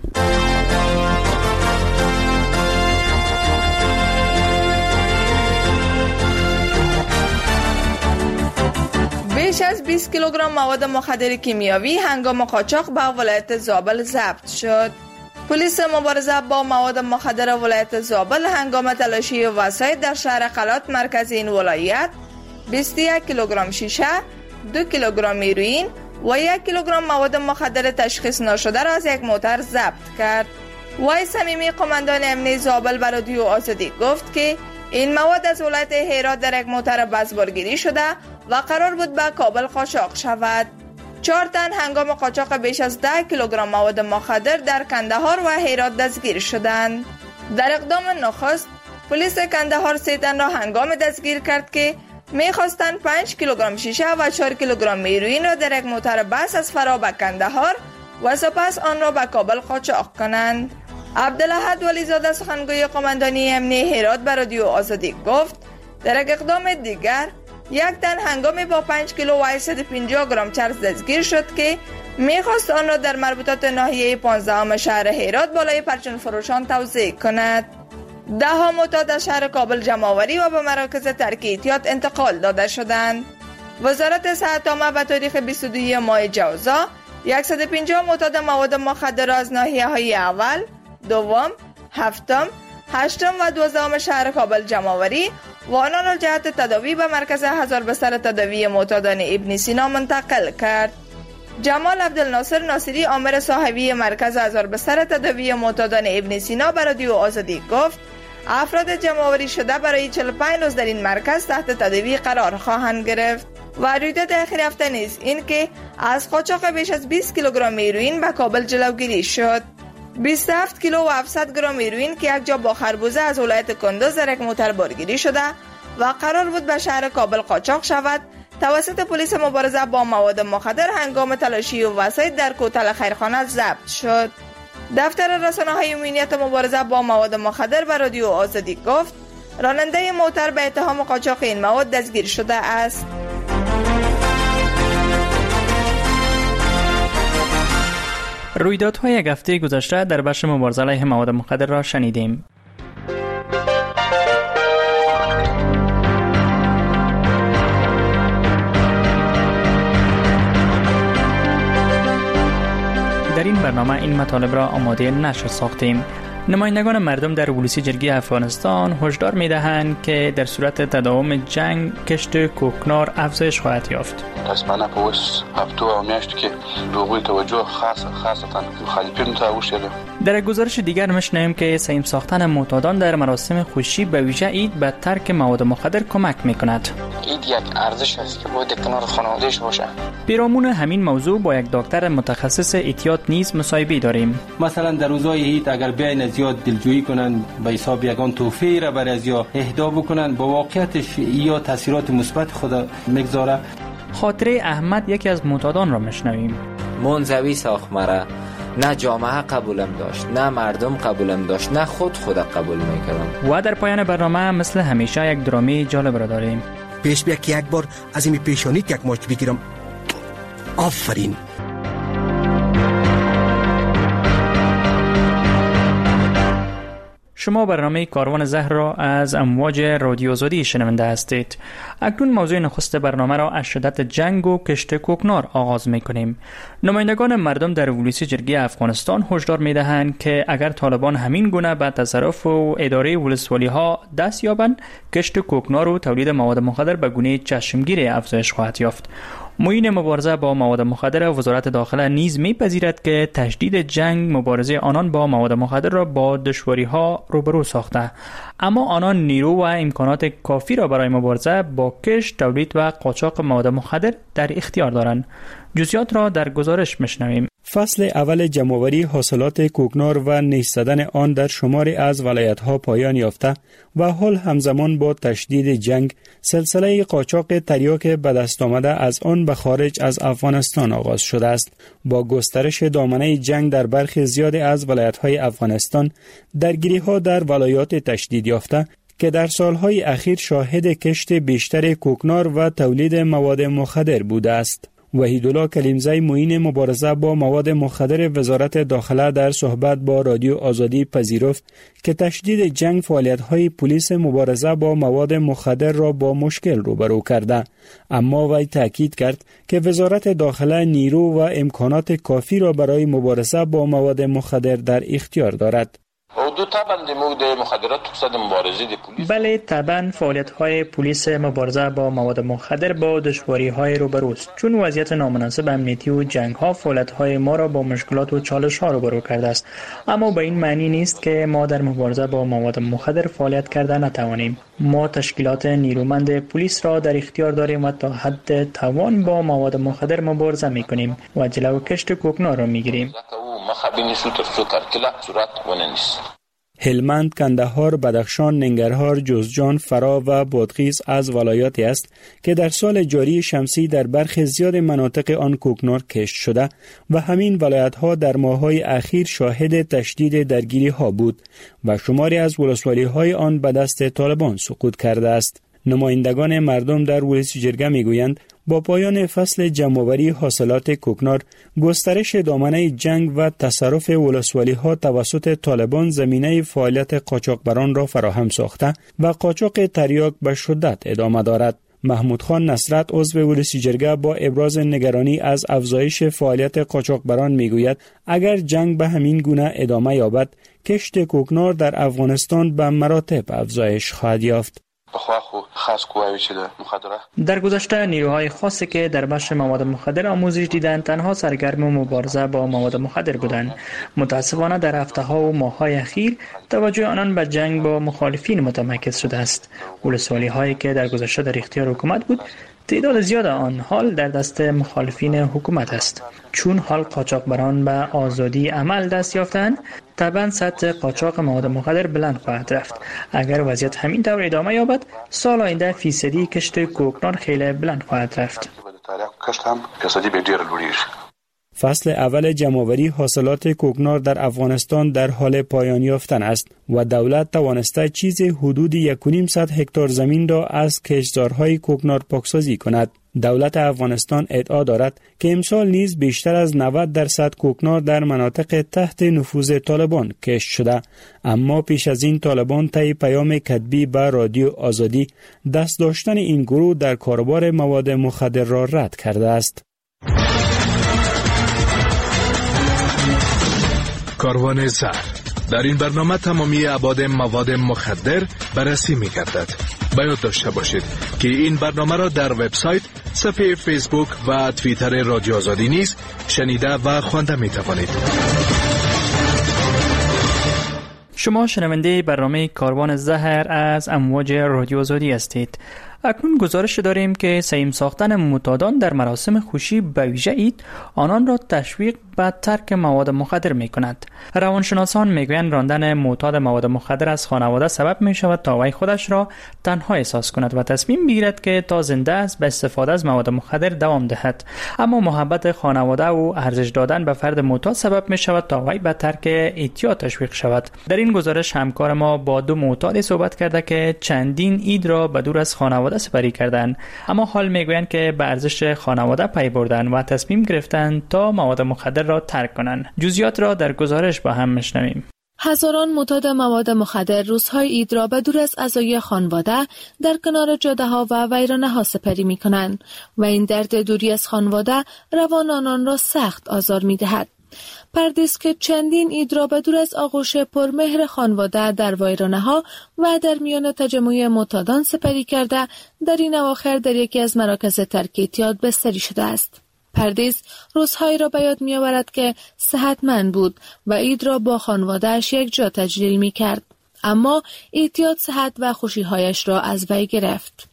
بیش از بیست کیلوگرم مواد مخدر کیمیاوی هنگام قاچاق به ولایت زابل ضبط شد. پلیس مبارزه با مواد مخدر ولایت زابل هنگام تلاشی وسایل در شهر قلات مرکز این ولایت بیست و یک کیلوگرم شیشه، دو کیلوگرم هیروئین و یک کیلوگرم مواد مخدر تشخیص نشده را از یک موتر ضبط کرد. وای صمیمی قماندان امنیت زابل به رادیو آزادی گفت که این مواد از ولایت هرات در یک موتر بازبرگیری شده و قرار بود به کابل قاچاق شود. چهار تن هنگام قاچاق بیش از ده کیلوگرم مواد مخدر در کندهار و هرات دستگیر شدند. در اقدام نخست پلیس کندهار سه تن را هنگام دستگیر کرد که می‌خواستند پنج کیلوگرم شیشه و چهار کیلوگرم هیروئین را در یک موتر بس از فرا به کندهار و سپس آن را به کابل قاچاق کنند. عبدالاحد ولیزاده سخنگوی قماندانی امنیت هرات به رادیو آزادی گفت در یک اقدام دیگر یک تن هنگامی با پنج کیلو و صد و پنجاه گرم چرس دستگیر شد که میخواست آن را در مربوطات ناحیه پانزدهم شهر هرات بالای پرچم فروشان توزیع کند. ده ها معتاد از شهر کابل جمع‌آوری و به مراکز ترک احتیاط انتقال داده شدند. وزارت صحت عامه به تاریخ بیست و دو ماه جوزا صد و پنجاه معتاد مواد مخدر از ناحیه های اول، دوم، هفتم، هشتم و دوازدهم شهر کابل جمع‌آوری و آنان را جهت تداوی به مرکز هزار بستر تداوی معتادان ابن سینا منتقل کرد. جمال عبدالناصر ناصری آمر صاحبی مرکز هزار بستر تداوی معتادان ابن سینا به رادیو آزادی گفت افراد جمع‌آوری شده برای چهل و پنج روز در این مرکز تحت تداوی قرار خواهند گرفت. و رویداد اخیر هفته نیز این که از قاچاق بیش از بیست کیلوگرم هیروئین به کابل جلوگیری شد. بیست و هفت کیلو و هفتصد گرم هیروئین که یک جا با خربوزه از ولایت کندوز در یک موتر بارگیری شده و قرار بود به شهر کابل قاچاق شود، توسط پلیس مبارزه با مواد مخدر هنگام تلاشی و وسایط در کوتل خیرخانه ضبط شد. دفتر رسانه‌های امنیت مبارزه با مواد مخدر به رادیو آزادی گفت راننده موتر به اتهام قاچاق این مواد دستگیر شده است. رویدادهای یک هفته گذشته در بخش مبارزه علیه مواد مخدر را شنیدیم. در این برنامه این مطالب را آماده نشر ساختیم. نمایندگان مردم در ولسی جرگه افغانستان هشدار می‌دهند که در صورت تداوم جنگ کشت کوکنار افزایش خواهد یافت. متاسفانه په اوس هفتو او میاشتو کې د هغوی توجه خاص خاصتا مخالفینو ته اوښتې ده. در گزارش دیگر می‌شنویم که سهیم ساختن معتادان در مراسم خوشی به ویژه عید به ترک مواد مخدر کمک می‌کند. عید یک ارزش است که باید کنار خانواده‌اش باشه. پیرامون همین موضوع با یک دکتر متخصص اعتیاد نیز مصاحبه داریم. مثلا در روزهای عید اگر بیاین زیاد دلجویی کنن به حساب یگان تحفه را برای از یا اهدا بکنن با واقعیتش یا تاثیرات مثبت خود میگذاره. خاطره احمد یکی از معتادان را میشنویم. منزوی ساخت مرا، نه جامعه قبولم داشت، نه مردم قبولم داشت، نه خود خود قبول میکردم. و در پایان برنامه مثل همیشه یک درامه جالب را داریم. پیش بیا که یک بار از این پیشانیت یک ماچ بگیرم. آفرین. شما برنامه کاروان زهر را از امواج رادیو آزادی شنونده هستید. اکنون موضوع نخست برنامه را از شدت جنگ و کشت کوکنار آغاز می‌کنیم. نمایندگان مردم در ولسی جرگه افغانستان هشدار می‌دهند که اگر طالبان همین گونه به تصرف و اداره ولسوالی‌ها دست یابند، کشت کوکنار و تولید مواد مخدر به گونه چشمگیر افزایش خواهد یافت. معین مبارزه با مواد مخدر وزارت داخله نیز می‌پذیرد که تشدید جنگ مبارزه آنان با مواد مخدر را با دشواری‌ها روبرو ساخته، اما آنان نیرو و امکانات کافی را برای مبارزه با کشت، تولید و قاچاق مواد مخدر در اختیار دارند. جزئیات را در گزارش میشنویم. فصل اول جمع‌آوری حاصلات کوکنار و نیست زدن آن در شماری از ولایت‌ها پایان یافته و حال همزمان با تشدید جنگ سلسله قاچاق تریاک به دست آمده از آن به خارج از افغانستان آغاز شده است. با گسترش دامنه جنگ در برخی زیادی از ولایت‌های افغانستان، درگیری‌ها در ولایات تشدید یافته که در سالهای اخیر شاهد کشت بیشتر کوکنار و تولید مواد مخدر بوده است. وحیدالله کلیمزی معین مبارزه با مواد مخدر وزارت داخله در صحبت با رادیو آزادی پذیرفت که تشدید جنگ فعالیت‌های پلیس مبارزه با مواد مخدر را با مشکل روبرو کرده، اما وی تاکید کرد که وزارت داخله نیرو و امکانات کافی را برای مبارزه با مواد مخدر در اختیار دارد. بله، طبعا فعالیت‌های پلیس مبارزه با مواد مخدر با دشواری‌های روبروست، چون وضعیت نامناسب امنیتی و جنگ‌ها فعالیت‌های ما را با مشکلات و چالش‌ها روبرو کرده است، اما به این معنی نیست که ما در مبارزه با مواد مخدر فعالیت کرده نتوانیم. ما تشکیلات نیرومند پلیس را در اختیار داریم و تا حد توان با مواد مخدر مبارزه می‌کنیم و جلو کشت کوکنار را می‌گیریم. هلمند، کندهار، بدخشان، ننگرهار، جوزجان، فرا و بادغیس از ولایاتی است که در سال جاری شمسی در برخی زیاد مناطق آن کوکنار کشت شده و همین ولایت‌ها در ماه‌های اخیر شاهد تشدید درگیری‌ها بود و شماری از ولسوالی‌های آن به دست طالبان سقوط کرده است. نمایندگان مردم در ولسی جرگه می‌گویند با پایان فصل جمع‌آوری حاصلات کوکنار، گسترش دامنه جنگ و تصرف ولسوالی‌ها توسط طالبان زمینه فعالیت قاچاقبران را فراهم ساخته و قاچاق تریاک به شدت ادامه دارد. محمود خان نصرت عضو ولسی جرگه با ابراز نگرانی از افزایش فعالیت قاچاقبران میگوید اگر جنگ به همین گونه ادامه یابد، کشت کوکنار در افغانستان به مراتب افزایش خواهد یافت. بخوا خو خاص کوی چې د مخدره در گذشته نیروهای خاصی که در بخش مواد مخدر آموزش دیدند تنها سرگرم مبارزه با مواد مخدر بودند. متاسفانه در هفته ها و ماه های اخیر توجه آنان به جنگ با مخالفین متمرکز شده است. ولسوالی هایی که در گذشته در اختیار حکومت بود تعداد زیاد آن حال در دست مخالفین حکومت است. چون حال قاچاقبران به آزادی عمل دست یافتند، طبعا سطح قاچاق مواد مخدر بلند خواهد رفت. اگر وضعیت همین طور ادامه یابد، سال آینده فیصدی کشت کوکنار خیلی بلند خواهد رفت. فصل اول جمع‌آوری حاصلات کوکنار در افغانستان در حال پایان یافتن است و دولت توانسته چیز حدود یک و نیم صد هکتار زمین را از کشتزارهای کوکنار پاکسازی کند. دولت افغانستان ادعا دارد که امسال نیز بیشتر از نود درصد کوکنار در مناطق تحت نفوذ طالبان کشت شده، اما پیش از این طالبان طی پیام کتبی به رادیو آزادی دست داشتن این گروه در کاروبار مواد مخدر را رد کرده است. کاروان زهر. در این برنامه تمامی ابعاد مواد مخدر بررسی می گردد. باید داشته باشید که این برنامه را در وبسایت، صفحه فیسبوک و توییتر رادیو آزادی نیز شنیده و خوانده می توانید. شما شنونده برنامه کاروان زهر از امواج رادیو آزادی هستید. اکنون گزارش داریم که سیم ساختن معتادان در مراسم خوشی به ویژه عید آنان را تشویق به ترک مواد مخدر می کند. روانشناسان می گویند راندن معتاد مواد مخدر از خانواده سبب می شود تا وی خودش را تنها احساس کند و تصمیم بگیرد که تا زنده است به استفاده از مواد مخدر دوام دهد. اما محبت خانواده و ارزش دادن به فرد معتاد سبب می شود تا وی به ترک اعتیاد تشویق شود. در این گزارش همکار ما با دو معتاد صحبت کرده که چندین عید را به دور از خانواده سپری کردند، اما حال میگویند که به ارزش خانواده پی بردن و تصمیم گرفتند تا مواد مخدر را ترک کنند. جزئیات را در گزارش با هم میشنویم. هزاران معتاد مواد مخدر روزهای عید را به دور از اعضای خانواده در کنار جاده ها و ویرانه ها سپری می کنند و این درد دوری از خانواده روان آنان را سخت آزار می دهد. پردیس که چندین عید را به دور از آغوش پرمهر خانواده در ویرانه ها و در میان تجمع معتادان سپری کرده، در این اواخر در یکی از مراکز ترک اعتیاد بستری شده است. پردیس روزهایی را به یاد می آورد که صحتمند بود و عید را با خانواده‌اش یک جا تجلیل می کرد، اما اعتیاد صحت و خوشی‌هایش را از وی گرفت.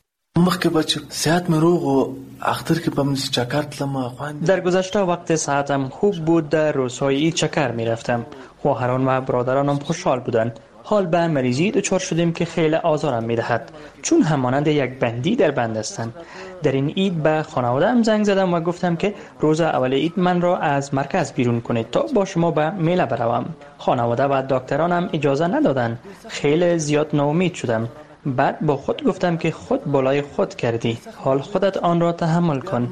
در گذشته وقت صحتم خوب بود، در روزهای عید چکر می رفتم. خواهران و برادرانم خوشحال بودند. حال به مریضی دچار شدیم که خیلی آزارم می دهد، چون همانند یک بندی در بند هستند. در این عید به خانواده‌ام زنگ زدم و گفتم که روز اول عید من را از مرکز بیرون کنید تا با شما به میله بروم. خانواده و دکترانم اجازه ندادند. خیلی زیاد ناامید شدم. بعد با خود گفتم که خود بالای خود کردی، حال خودت آن را تحمل کن.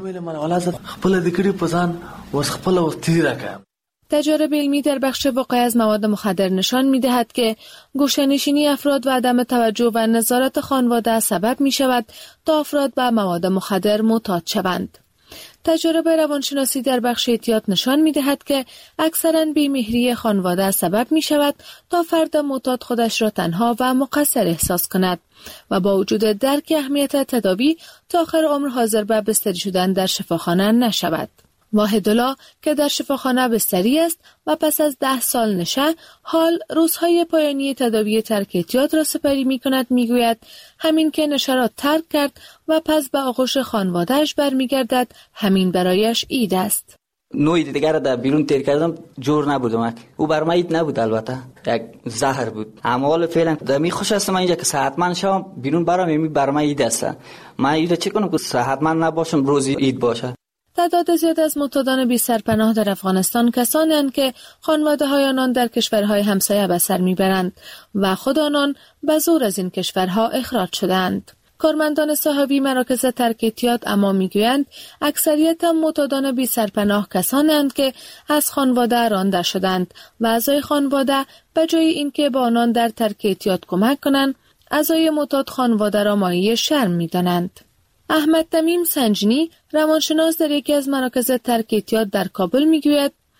تجارب علمی در بخش وقایع از مواد مخدر نشان می‌دهد که گوشه‌نشینی افراد و عدم توجه و نظارت خانواده سبب می‌شود تا افراد به مواد مخدر معتاد شوند. تجارب روانشناسی در بخش اعتیاد نشان می‌دهد که اکثراً بی‌مهری خانواده سبب می‌شود تا فرد معتاد خودش را تنها و مقصر احساس کند و با وجود درک اهمیت تداوی تا آخر عمر حاضر به بستری شدن در شفاخانه نشود. واحدالله که در شفاخانه بستری است و پس از ده سال نشه حال روزهای پایانی تداوی ترک اعتیاد را سپری می کند، می گوید همین که نشه را ترک کرد و پس به آغوش خانوادهش برمی گردد، همین برایش عید است. نوعی دیگر در بیرون تیر کردم جور نبودم، او بر من عید نبود، البته یک زهر بود. اما حال فعلا دمی خوش هستم اینجا که صحتمند شم، بیرون برام یمی بر من عید است. من عید چه کنم که صحتمند نباشم روزی عید باشه. تعداد زیاد از معتادان بی سرپناه در افغانستان کسانی اند که خانواده‌های آنان در کشورهای همسایه به سر میبرند و خود آنان به زور از این کشورها اخراج شدند. کارمندان صاحبی مراکز ترک اعتیاد اما میگویند اکثریت معتادان بی سرپناه کسانی اند که از خانواده رانده شدند و اعضای خانواده به جای اینکه با آنان در ترک اعتیاد کمک کنند، اعضای معتاد خانواده را مایه شرم میدانند. احمد تمیم سنجنی روانشناس در یکی از مراکز ترک اعتیاد در کابل میگوید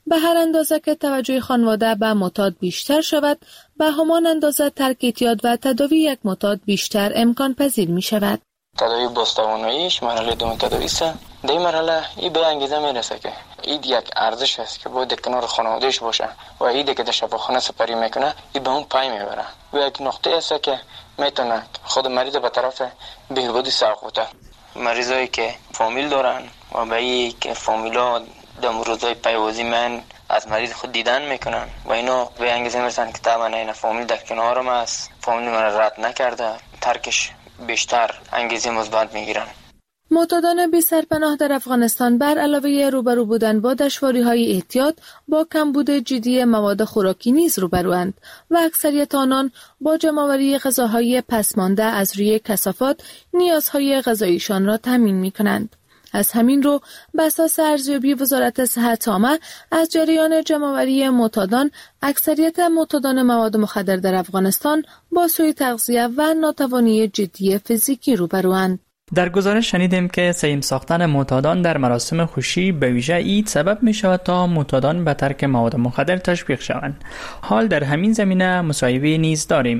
به هر اندازه که توجه خانواده به معتاد بیشتر شود، به همان اندازه ترک اعتیاد و تداوی یک معتاد بیشتر امکان پذیر می شود. تداوی بازتواناییش مرحله دوم تداوی است. در این مرحله این به انگیزه میرسه که این یک ارزش است که باید کنار خانوادهش باشه و ایده که در شفاخانه سپری میکنه این به اون پای میبره و یک نقطه است که میتونه خود مریض به طرف بهبودی سوق بده. مریضایی که فامیل دارن و به این که فامیلا در روزهای پیوازی من از مریض خود دیدن میکنن و اینا به انگیزه میرسن که طبعا این فامیل در کنارم است، فامیل من رد نکرده، ترکش بیشتر انگیزه مثبت میگیرن. معتادان بی سرپناه در افغانستان بر علاوه روبرو بودن با دشواری‌های اعتیاد با کمبود جدی مواد خوراکی نیز روبروند و اکثریت آنان با جمع‌آوری غذاهای پسمانده از روی کثافات نیازهای غذاییشان را تامین می‌کنند. از همین رو بر اساس ارزیابی وزارت صحت عامه از جریان جمع‌آوری معتادان، اکثریت معتادان مواد مخدر در افغانستان با سوء تغذیه و ناتوانی جدی فیزیکی روبروند. در گزارش شنیدیم که سیم ساختن معتادان در مراسم خوشی به ویژه عید سبب می شود تا معتادان به ترک مواد مخدر تشویق شوند. حال در همین زمینه مصاحبه نیز داریم.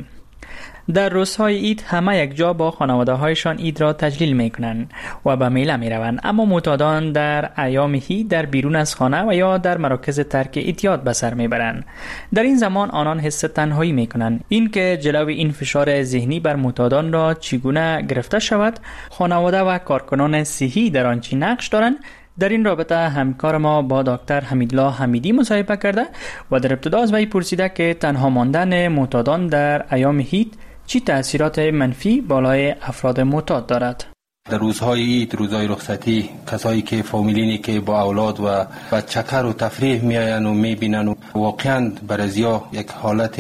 در روزهای عید همه یک جا با خانواده هایشان عید را تجلیل می کنند و به میله می روند، اما معتادان در ایام عید در بیرون از خانه و یا در مراکز ترک اعتیاد به سر می برند. در این زمان آنان حس تنهایی می کنند. این که جلوی این فشار ذهنی بر معتادان را چگونه گرفته شود، خانواده و کارکنان صحی در آن چی نقش دارند. در این رابطه همکار ما با دکتر حمیدالله حمیدی مصاحبه کرده و در ابتدا از وی پرسیده که تنها ماندن معتادان در ایام عید چی تأثیرات منفی بالای افراد معتاد دارد؟ در روزهای عید، روزهای رخصتی، کسایی که فامیلینی که با اولاد و بچکر و تفریح میآیند و میبینند و واقعا برازیا یک حالت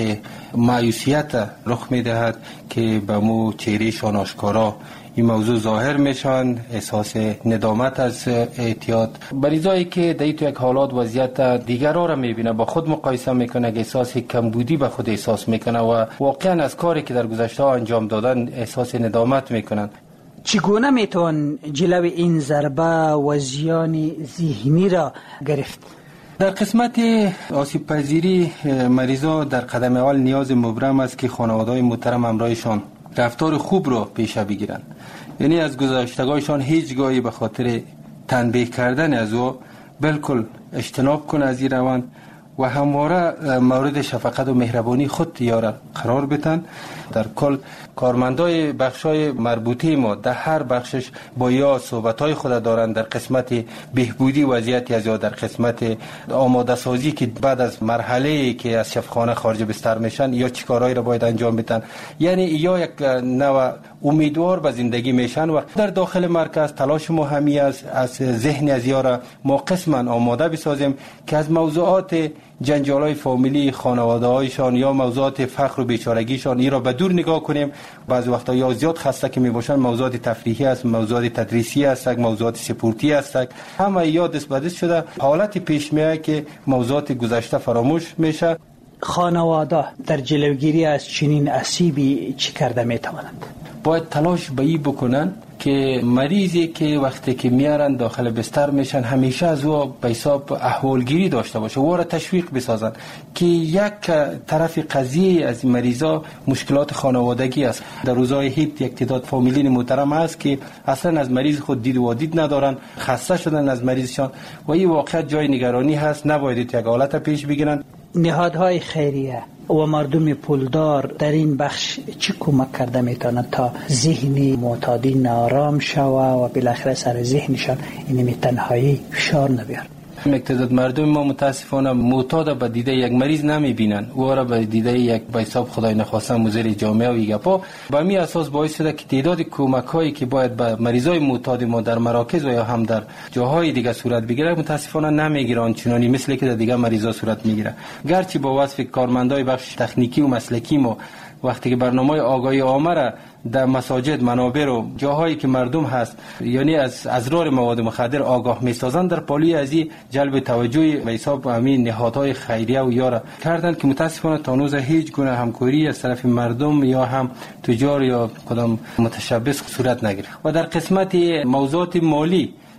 مایوسیت رخ میدهد که به مو چهرهشان آشکارا این موضوع ظاهر میشن، احساس ندامت از اعتیاد. مریضایی که در تو یک حالات وضعیت دیگرها را میبینه، با خود مقایسه میکنه، احساس کمبودی به خود احساس میکنه و واقعا از کاری که در گذشته انجام دادن احساس ندامت میکنن. چگونه میتوان جلو این ضربه و زیان ذهنی را گرفت؟ در قسمت آسیب پذیری مریضا در قدم اول نیاز مبرم است که خانواده‌های محترم همراهشان رفتار خوب را پیش بگیرند. یعنی از گذشتگاهشان هیچگاهی به خاطر تنبیه کردن از او بالکل اجتناب کنه از این روند و همواره مورد شفقت و مهربانی خود تیار قرار بدن. در کل کارمندای بخشای مربوطه ما در هر بخشش با یا صحبتای خود دارند در قسمت بهبودی وضعیت از یا در قسمت آماده سازی که بعد از مرحله که از شفاخانه خارج بستر میشن یا چیکارایی را باید انجام بدن، یعنی یا یک نوع امیدوار به زندگی میشن و در داخل مرکز تلاش ما همی است از ذهن از یارا ما قسما آماده بسازیم که از موضوعات جنجالای فامیلی خانواده هایشان یا موضوعات فقر و بیچارگیشان ای را به دور نگاه کنیم. بعضی وقتا یا زیاد خسته که می باشن موضوعات تفریحی است، موضوعات تدریسی است، موضوعات سپورتی است، همه یاد دست به دست شده. حالتی پیش میاد که موضوعات گذشته فراموش میشه. خانواده در جلوگیری از چنین آسیبی چی کرده می توانند؟ باید تلاش به این بکنن که مریضی که وقتی که میارن داخل بستر میشن همیشه از او به حساب احوالگیری داشته باشه، او را تشویق بسازن که یک طرف قضیه از مریضا مشکلات خانوادگی است. در روزهای عید یک تعداد فامیلین محترم است که اصلا از مریض خود دید و دید ندارن، خسته شدن از مریضشان و این واقعیت جای نگرانی هست. نباید یک حالت پیش بگیرن. نهادهای خیریه و مردم پولدار در این بخش چی کمک کرده میتونند تا ذهنی معتادین آرام شوه و بالاخره سر ذهنشان این تنهایی فشار نبیارد؟ مقتضد مردم ما متاسفانه معتاد به دیده یک مریض نمیبینن، او را به دیده یک به حساب خدای نخواسته مضر جامعه و ایگپا. با می اساس باعث شده که تعداد کمک هایی که باید به مریضای معتاد ما در مراکز و یا هم در جاهای دیگه صورت بگیره متاسفانه نمیگیرن، چنانی مثل که در دیگه مریضا صورت میگیره. گرچه با وصف کارمندای بخش تکنیکی و مسلکی ما وقتی که برنامه آگاهی عامه را در مساجد، منابر و جاهایی که مردم هست یعنی از اضرار مواد مخدر آگاه میسازند، در پالی از این جلب توجه به حساب همین نهادهای خیریه و یارا کردن که متاسفانه تا هنوز هیچ گونه همکاری از طرف مردم یا هم تجار یا کدام متشبث صورت نگرفت. و در قسمت موضوعات مالی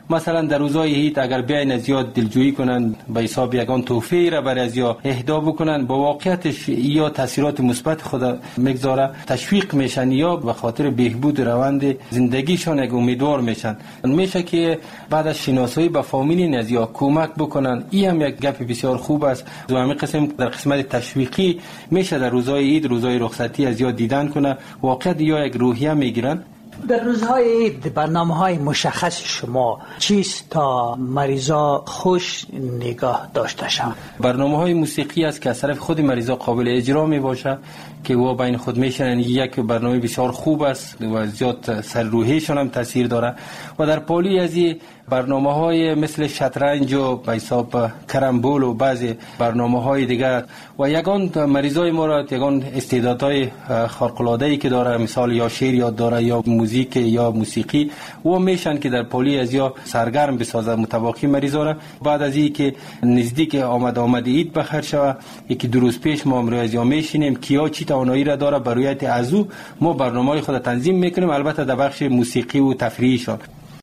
مثلا در روزهای عید اگر بیاین از یاد دلجویی کنن به حساب یگان تحفه را برای از یا اهدا بکنن، با واقعیتش یا تاثیرات مثبت خود میگذاره، تشویق میشن یا به خاطر بهبود روند زندگیشان یک امیدوار میشن. میشه که بعد از شناسایی به فامیل از یا کمک بکنن. این هم یک گپ بسیار خوب است. دومی قسم در قسمت تشویقی میشه در روزهای عید، روزهای رخصتی از یا دیدن کنه، واقعا یا یک روحیه میگیرن. در روزهای عید برنامه‌های مشخص شما چیست تا مریضا خوش نگاه داشته شوند؟ برنامه‌های موسیقی است که از طرف خود مریضا قابل اجرا می باشه که و بین خود میشنن. یک برنامه بسیار خوب است و زیاد سر روحیشان هم تاثیر داره. و در پالی از این برنامه‌های مثل شطرنج و به حساب کرمبول و بعضی برنامه‌های دیگر و یگان مریضای ما را یگان استعدادهای خارق‌العاده‌ای که داره، مثال یا شعر یاد داره یا موزیک یا موسیقی، و میشن که در پالی از یا سرگرم بسازه متواقی مریضا را. بعد از این که نزدیک آمد آمد عید بخیر شوه، یکی دو روز پیش ما امروز یا میشینیم کیا چی توانایی را داره برای از او ما برنامه‌های خود تنظیم میکنیم، البته در بخش موسیقی و تفریحیشان.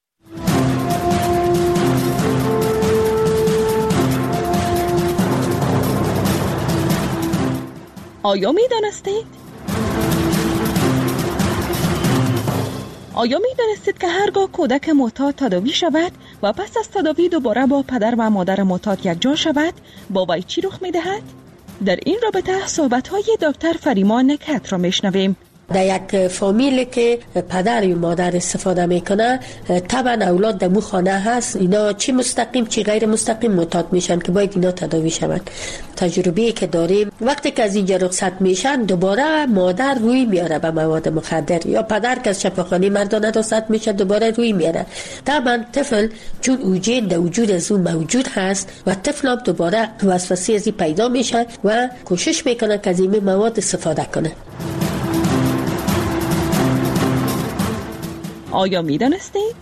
آیا می دانستید؟ آیا می دانستید که هرگاه کودک معتاد تداوی شود و پس از تداوی دوباره با پدر و مادر معتاد یکجا شود، با وی چی رخ می دهد؟ در این رابطه صحبت‌های دکتر فریمان نکت را میشنویم. در یک فامیل که پدر یا مادر استفاده میکنه، طبعا اولاد در مو خانه هست، اینا چی مستقیم چی غیر مستقیم معتاد میشن که باید اینا تداوی شوند. تجربه‌ای که داریم وقتی که از اینجا رخصت میشن دوباره مادر روی میاره به مواد مخدر، یا پدر که از شفاخانه مردانه رخصت میشه دوباره روی میاره. طبعا طفل چون اوجین در وجود از اون موجود هست و طفل هم دوباره وسوسه از این پیدا میشه و کوشش میکنه که از این مواد استفاده کنه. آیا می دانستید؟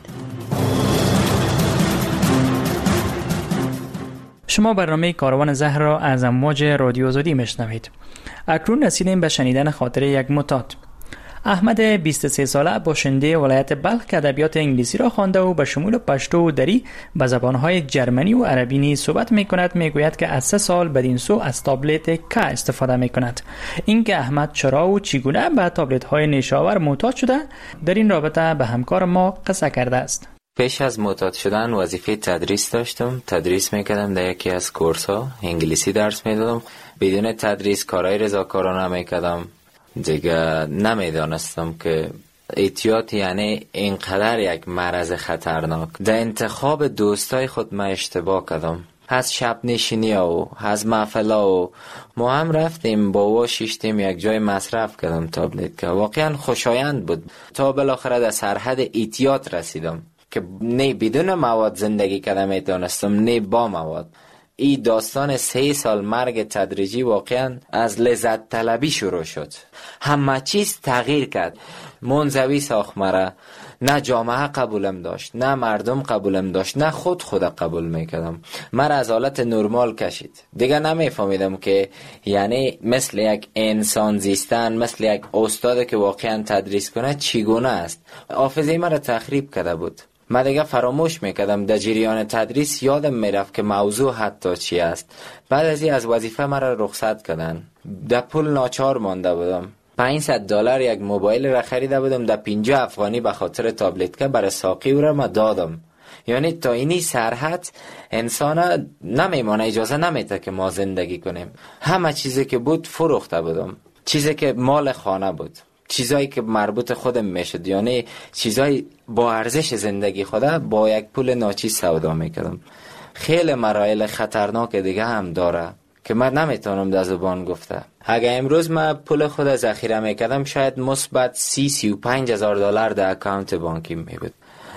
شما برنامه کاروان زهر را از امواج رادیو آزادی میشنوید. اکنون رسیدیم به شنیدن خاطره یک معتاد. احمد بیست و سه ساله باشنده ولایت بلخ که ادبیات انگلیسی را خوانده و به شمول پشتو و دری به زبانهای جرمنی و عربی نیز صحبت میکند، میگوید که از سه سال بدین سو از تابلت که استفاده میکند. اینکه احمد چرا و چگونه به تابلت های نیشاور معتاد شده، در این رابطه به همکار ما قصه کرده است. پیش از معتاد شدن وظیفه تدریس داشتم. تدریس میکردم در یکی از کورس ها، انگلیسی درس میدادم. بدون تدریس کارهای رضاکارانه میکردم. دیگه نمیدانستم که اعتیاد یعنی اینقدر یک مرض خطرناک. در انتخاب دوستای خود من اشتباه کردم. از شب نشینی و از محفلا و ما هم رفتیم با و شیشتیم یک جای مصرف کردم تابلت که واقعا خوشایند بود، تا بالاخره در سرحد اعتیاد رسیدم که نه بدون مواد زندگی کردم میتونستم نه با مواد. این داستان سه سال مرگ تدریجی واقعا از لذت طلبی شروع شد. همه چیز تغییر کرد. منزوی ساخت مرا. نه جامعه قبولم داشت، نه مردم قبولم داشت، نه خود خود قبول میکردم. مرا از حالت نرمال کشید. دیگه نمیفهمیدم که یعنی مثل یک انسان زیستن، مثل یک استاد که واقعا تدریس کنه چگونه است. حافظه مرا تخریب کرده بود. من دیگه فراموش میکردم در جریان تدریس یادم میرفت که موضوع حتی چی است. بعد از این از وظیفه مرا رخصت کردن. در پول ناچار مانده بودم. پانصد دلار یک موبایل را خریده بودم، در پنجاه افغانی به خاطر تابلت که برای ساقی او را ما دادم. یعنی تا اینی سرحد انسان نمیمانه، اجازه نمیده که ما زندگی کنیم. همه چیزی که بود فروخته بودم، چیزی که مال خانه بود، چیزایی که مربوط خودم میشد، یعنی چیزای با ارزش زندگی خدا با یک پول ناچیز سودا میکردم. خیلی مراحل خطرناک دیگه هم داره که من نمیتونم در زبان گفته. اگه امروز من پول خود ذخیره میکردم شاید مثبت سی سی و پنج هزار دلار در اکانت بانکی میبود.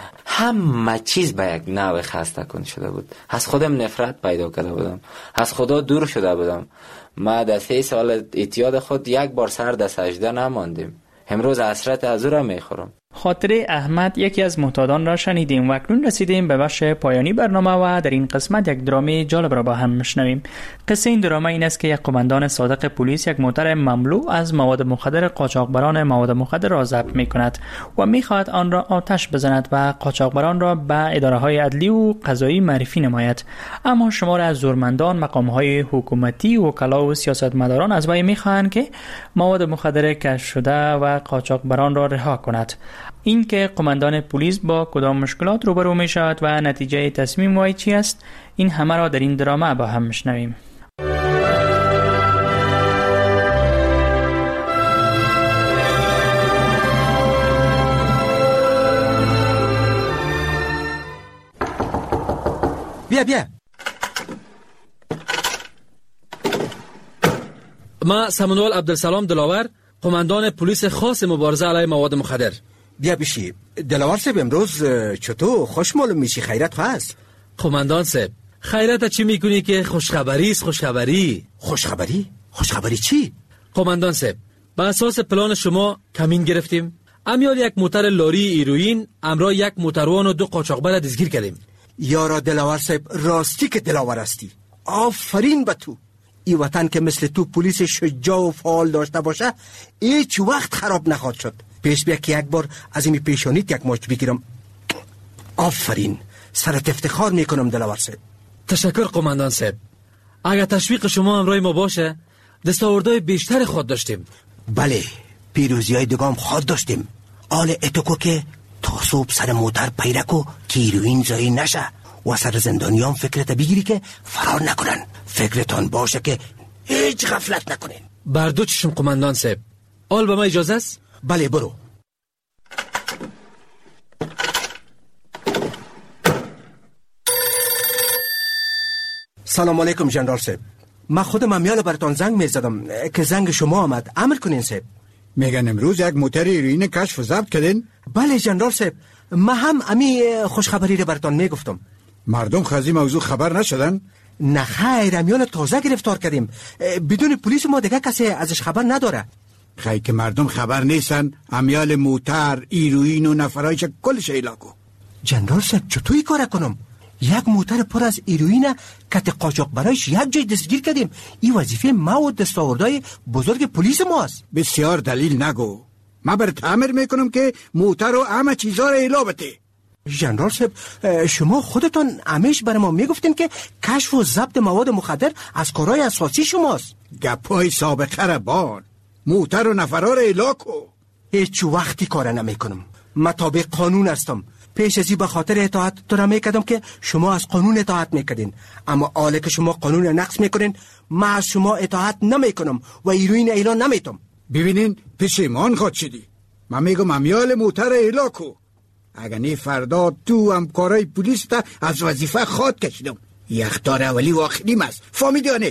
همه چیز به یک نوع خسته کن شده بود. از خودم نفرت پیدا کرده بودم، از خدا دور شده بودم. ما در سه سال اعتیاد خود یک بار سر در سجده نماندیم. امروز حسرت از او را میخورم. خاطره احمد یکی از معتادان را شنیدیم و اکنون رسیدیم به بخش پایانی برنامه و در این قسمت یک درامه جالب را با هم میشنویم. قصه این درامه این است که یک قماندان صادق پلیس یک موتر مملو از مواد مخدر قاچاقبران مواد مخدر را ضبط میکند و میخواهد آن را آتش بزند و قاچاقبران را به اداره های عدلی و قضایی معرفی نماید. اما شمار از زورمندان، مقام های حکومتی، وکلا و سیاستمداران از وی میخواهند که مواد مخدر کشف شده و قاچاقبران را رها کند. این که قماندان پلیس با کدام مشکلات روبرو می شود و نتیجه تصمیم وی چی است، این همه را در این درامه با هم میشنویم. بیا بیا. ما سمنوال عبدالسلام دلاور، قماندان پلیس خاص مبارزه علیه مواد مخدر. بیا بشی. دلاور صاحب امروز چطور خوش معلوم میشی؟ خیرت هست؟ قماندان صاحب خیرت چی میکنی که خوشخبری است؟ خوشخبری. خوشخبری؟ خوشخبری چی؟ قماندان صاحب به اساس پلان شما کمین گرفتیم. امیال یک موتر لاری ایروین امرا یک موتروان و دو قاچاقبر دستگیر کردیم. یارا دلاور صاحب راستی که دلاور هستی. آفرین به تو. این وطن که مثل تو پلیس شجاع و فعال داشته باشه هیچ وقت خراب نخواد شد. پیش بیا که یک بار از این پیشانیت یک ماچ بگیرم. آفرین. سرت افتخار میکنم دلاور صاحب. تشکر قماندان صاحب. اگر تشویق شما همراه ما باشه دستاوردهای بیشتر خود داشتیم. بله پیروزی های دگام خود داشتیم. آل اتوکو که تا صبح سر موتر پیرکو که ایروین زایی نشه و سر زندانیان فکرت بگیری که فرار نکنن. فکرتان باشه که هیچ غفلت نکنین. بردو چشم قماندان صاحب. آل به ما اجازه است؟ بله برو. سلام علیکم جنرال صاحب. من خودم امیال براتان زنگ میزدم که زنگ شما آمد. امر کنین صاحب. میگن امروز یک موتر ایروین کشف و ضبط کردین؟ بله جنرال صاحب. من هم امی خوشخبری رو براتان میگفتم. مردم خزی موضوع خبر نشدن؟ نه خیر، امیال تازه گرفتار کردیم. بدون پلیس ما دیگه کسی ازش خبر نداره. خیلی که مردم خبر نیستن امیال موتر ایروین و نفرایش کلش ایلاکو. جنرال صاحب چطوری کار کنم؟ یک موتر پر از ایروین کت قاچاق برایش یک جای دستگیر کردیم. این وظیفه ما و دستاوردهای بزرگ پلیس ماست. بسیار دلیل نگو. ما بر تعمیر میکنم که موتر و همه چیزا را ایلا بده. جنرال صاحب شما خودتان همیش برای ما میگفتین که کشف و ضبط مواد مخدر از کارهای اساسی شماست. گپای سابقه را بان. موتر و نفرا را ایلا کو. هیچ وقتی کار نمیکنم. من تابع قانون هستم. پیش ازی به خاطر اطاعت تو را میکردم که شما از قانون اطاعت میکردین، اما حالا که شما قانون را نقض میکنین من از شما اطاعت نمیکنم و ایروین اعلان نمیتم. ببینین پشیمان خود شدی. من میگم امیال موتر ایلا کو. اگر نی فردا تو هم کارای پلیس تا از وظیفه خود کشیدم. یک اخطار اولی و آخریم است. فهمیدانه؟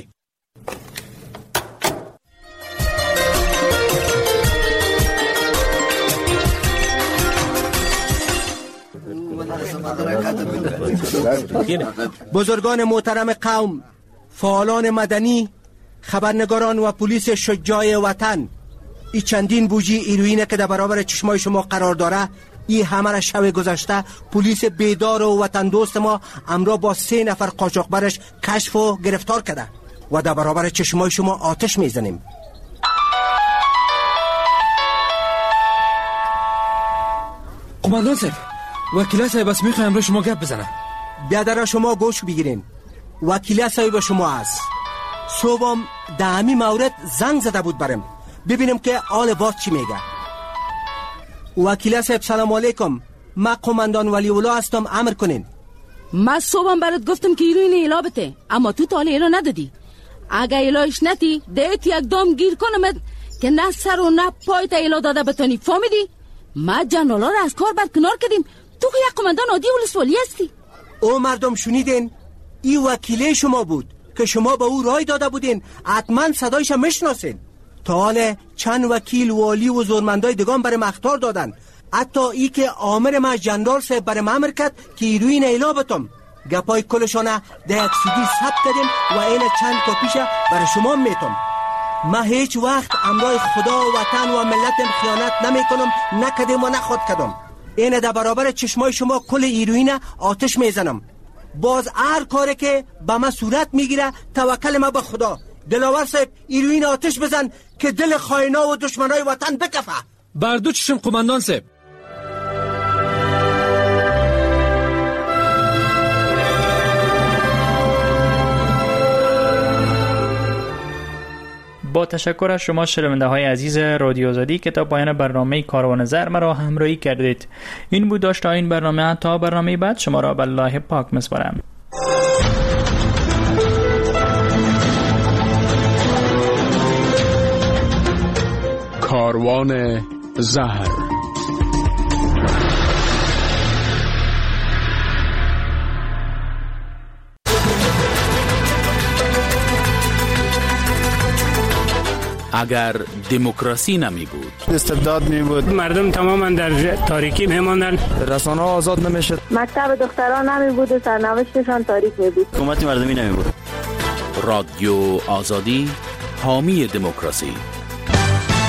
بزرگان محترم قوم، فعالان مدنی، خبرنگاران و پلیس شجاع وطن، این چندین بوجی ایروینه که در برابر چشمای شما قرار داره، این همه را شب گذشته پلیس بیدار و وطن دوست ما امرا با سه نفر قاچاقبرش کشف و گرفتار کرده و در برابر چشمای شما آتش میزنیم. قماندان صاحب، وکیل صاحب بس میخوایم امروز شما گپ بزنم. بیادر شما گوش بگیرین. وکیل صاحب شما است. صبحم در همی مورد زنگ زده بود برم ببینم که آل باز چی میگه. وکیل صاحب سلام علیکم. من قماندان ولی الله هستم. امر کنین. من صبحم برات گفتم که ایروین ایلا بته، اما تو تا ایلا ندادی. اگه ایلاش نتی دیت یک دام گیر کنمت که نه سر و نه پای تا ایلا داده بتانی. فهمیدی؟ ما جنرالا را از کار برکنار کردیم. تو که یک قماندان عادی ولسوالی هستی. او مردم شنیدین؟ این وکیله شما بود که شما به او رای داده بودین. حتما صدایش میشناسین. تا حال چند وکیل والی و زورمندای دگان برای مختار دادن. حتی ای که آمر ما جنرال صاحب برای مامر کرد که ایروین ایلا بتم. گپای کلشانه در یک سیدی ثبت کردیم و این چند کپیشه برای شما میتم. ما هیچ وقت امرای خدا و وطن و ملتم خیانت نمی کنم، نکدیم و نخود کدم. اینه در برابر چشمای شما کل ایروین آتش میزنم. باز هر کاری که به من صورت میگیره توکل ما به خدا. دلاور صاحب ایروین آتش بزن که دل خائنا و دشمنای وطن بکفه. بر دو چشم قماندان صاحب. با تشکر از شما شنونده های عزیز رادیو آزادی که تا پایان برنامه کاروان زر مرا همراهی کردید. این بود داشته این برنامه. تا برنامه بعد شما را به الله پاک میسپارم. کاروان زهر. اگر دموکراسی نمی بود، استبداد می بود، مردم تماما در تاریکی می ماندن، رسانه ها آزاد نمی شد، مکتب دختران نمی بود و سرنوشتشان تاریک می بود، حکومت مردمی نمی بود. رادیو آزادی حامی دموکراسی.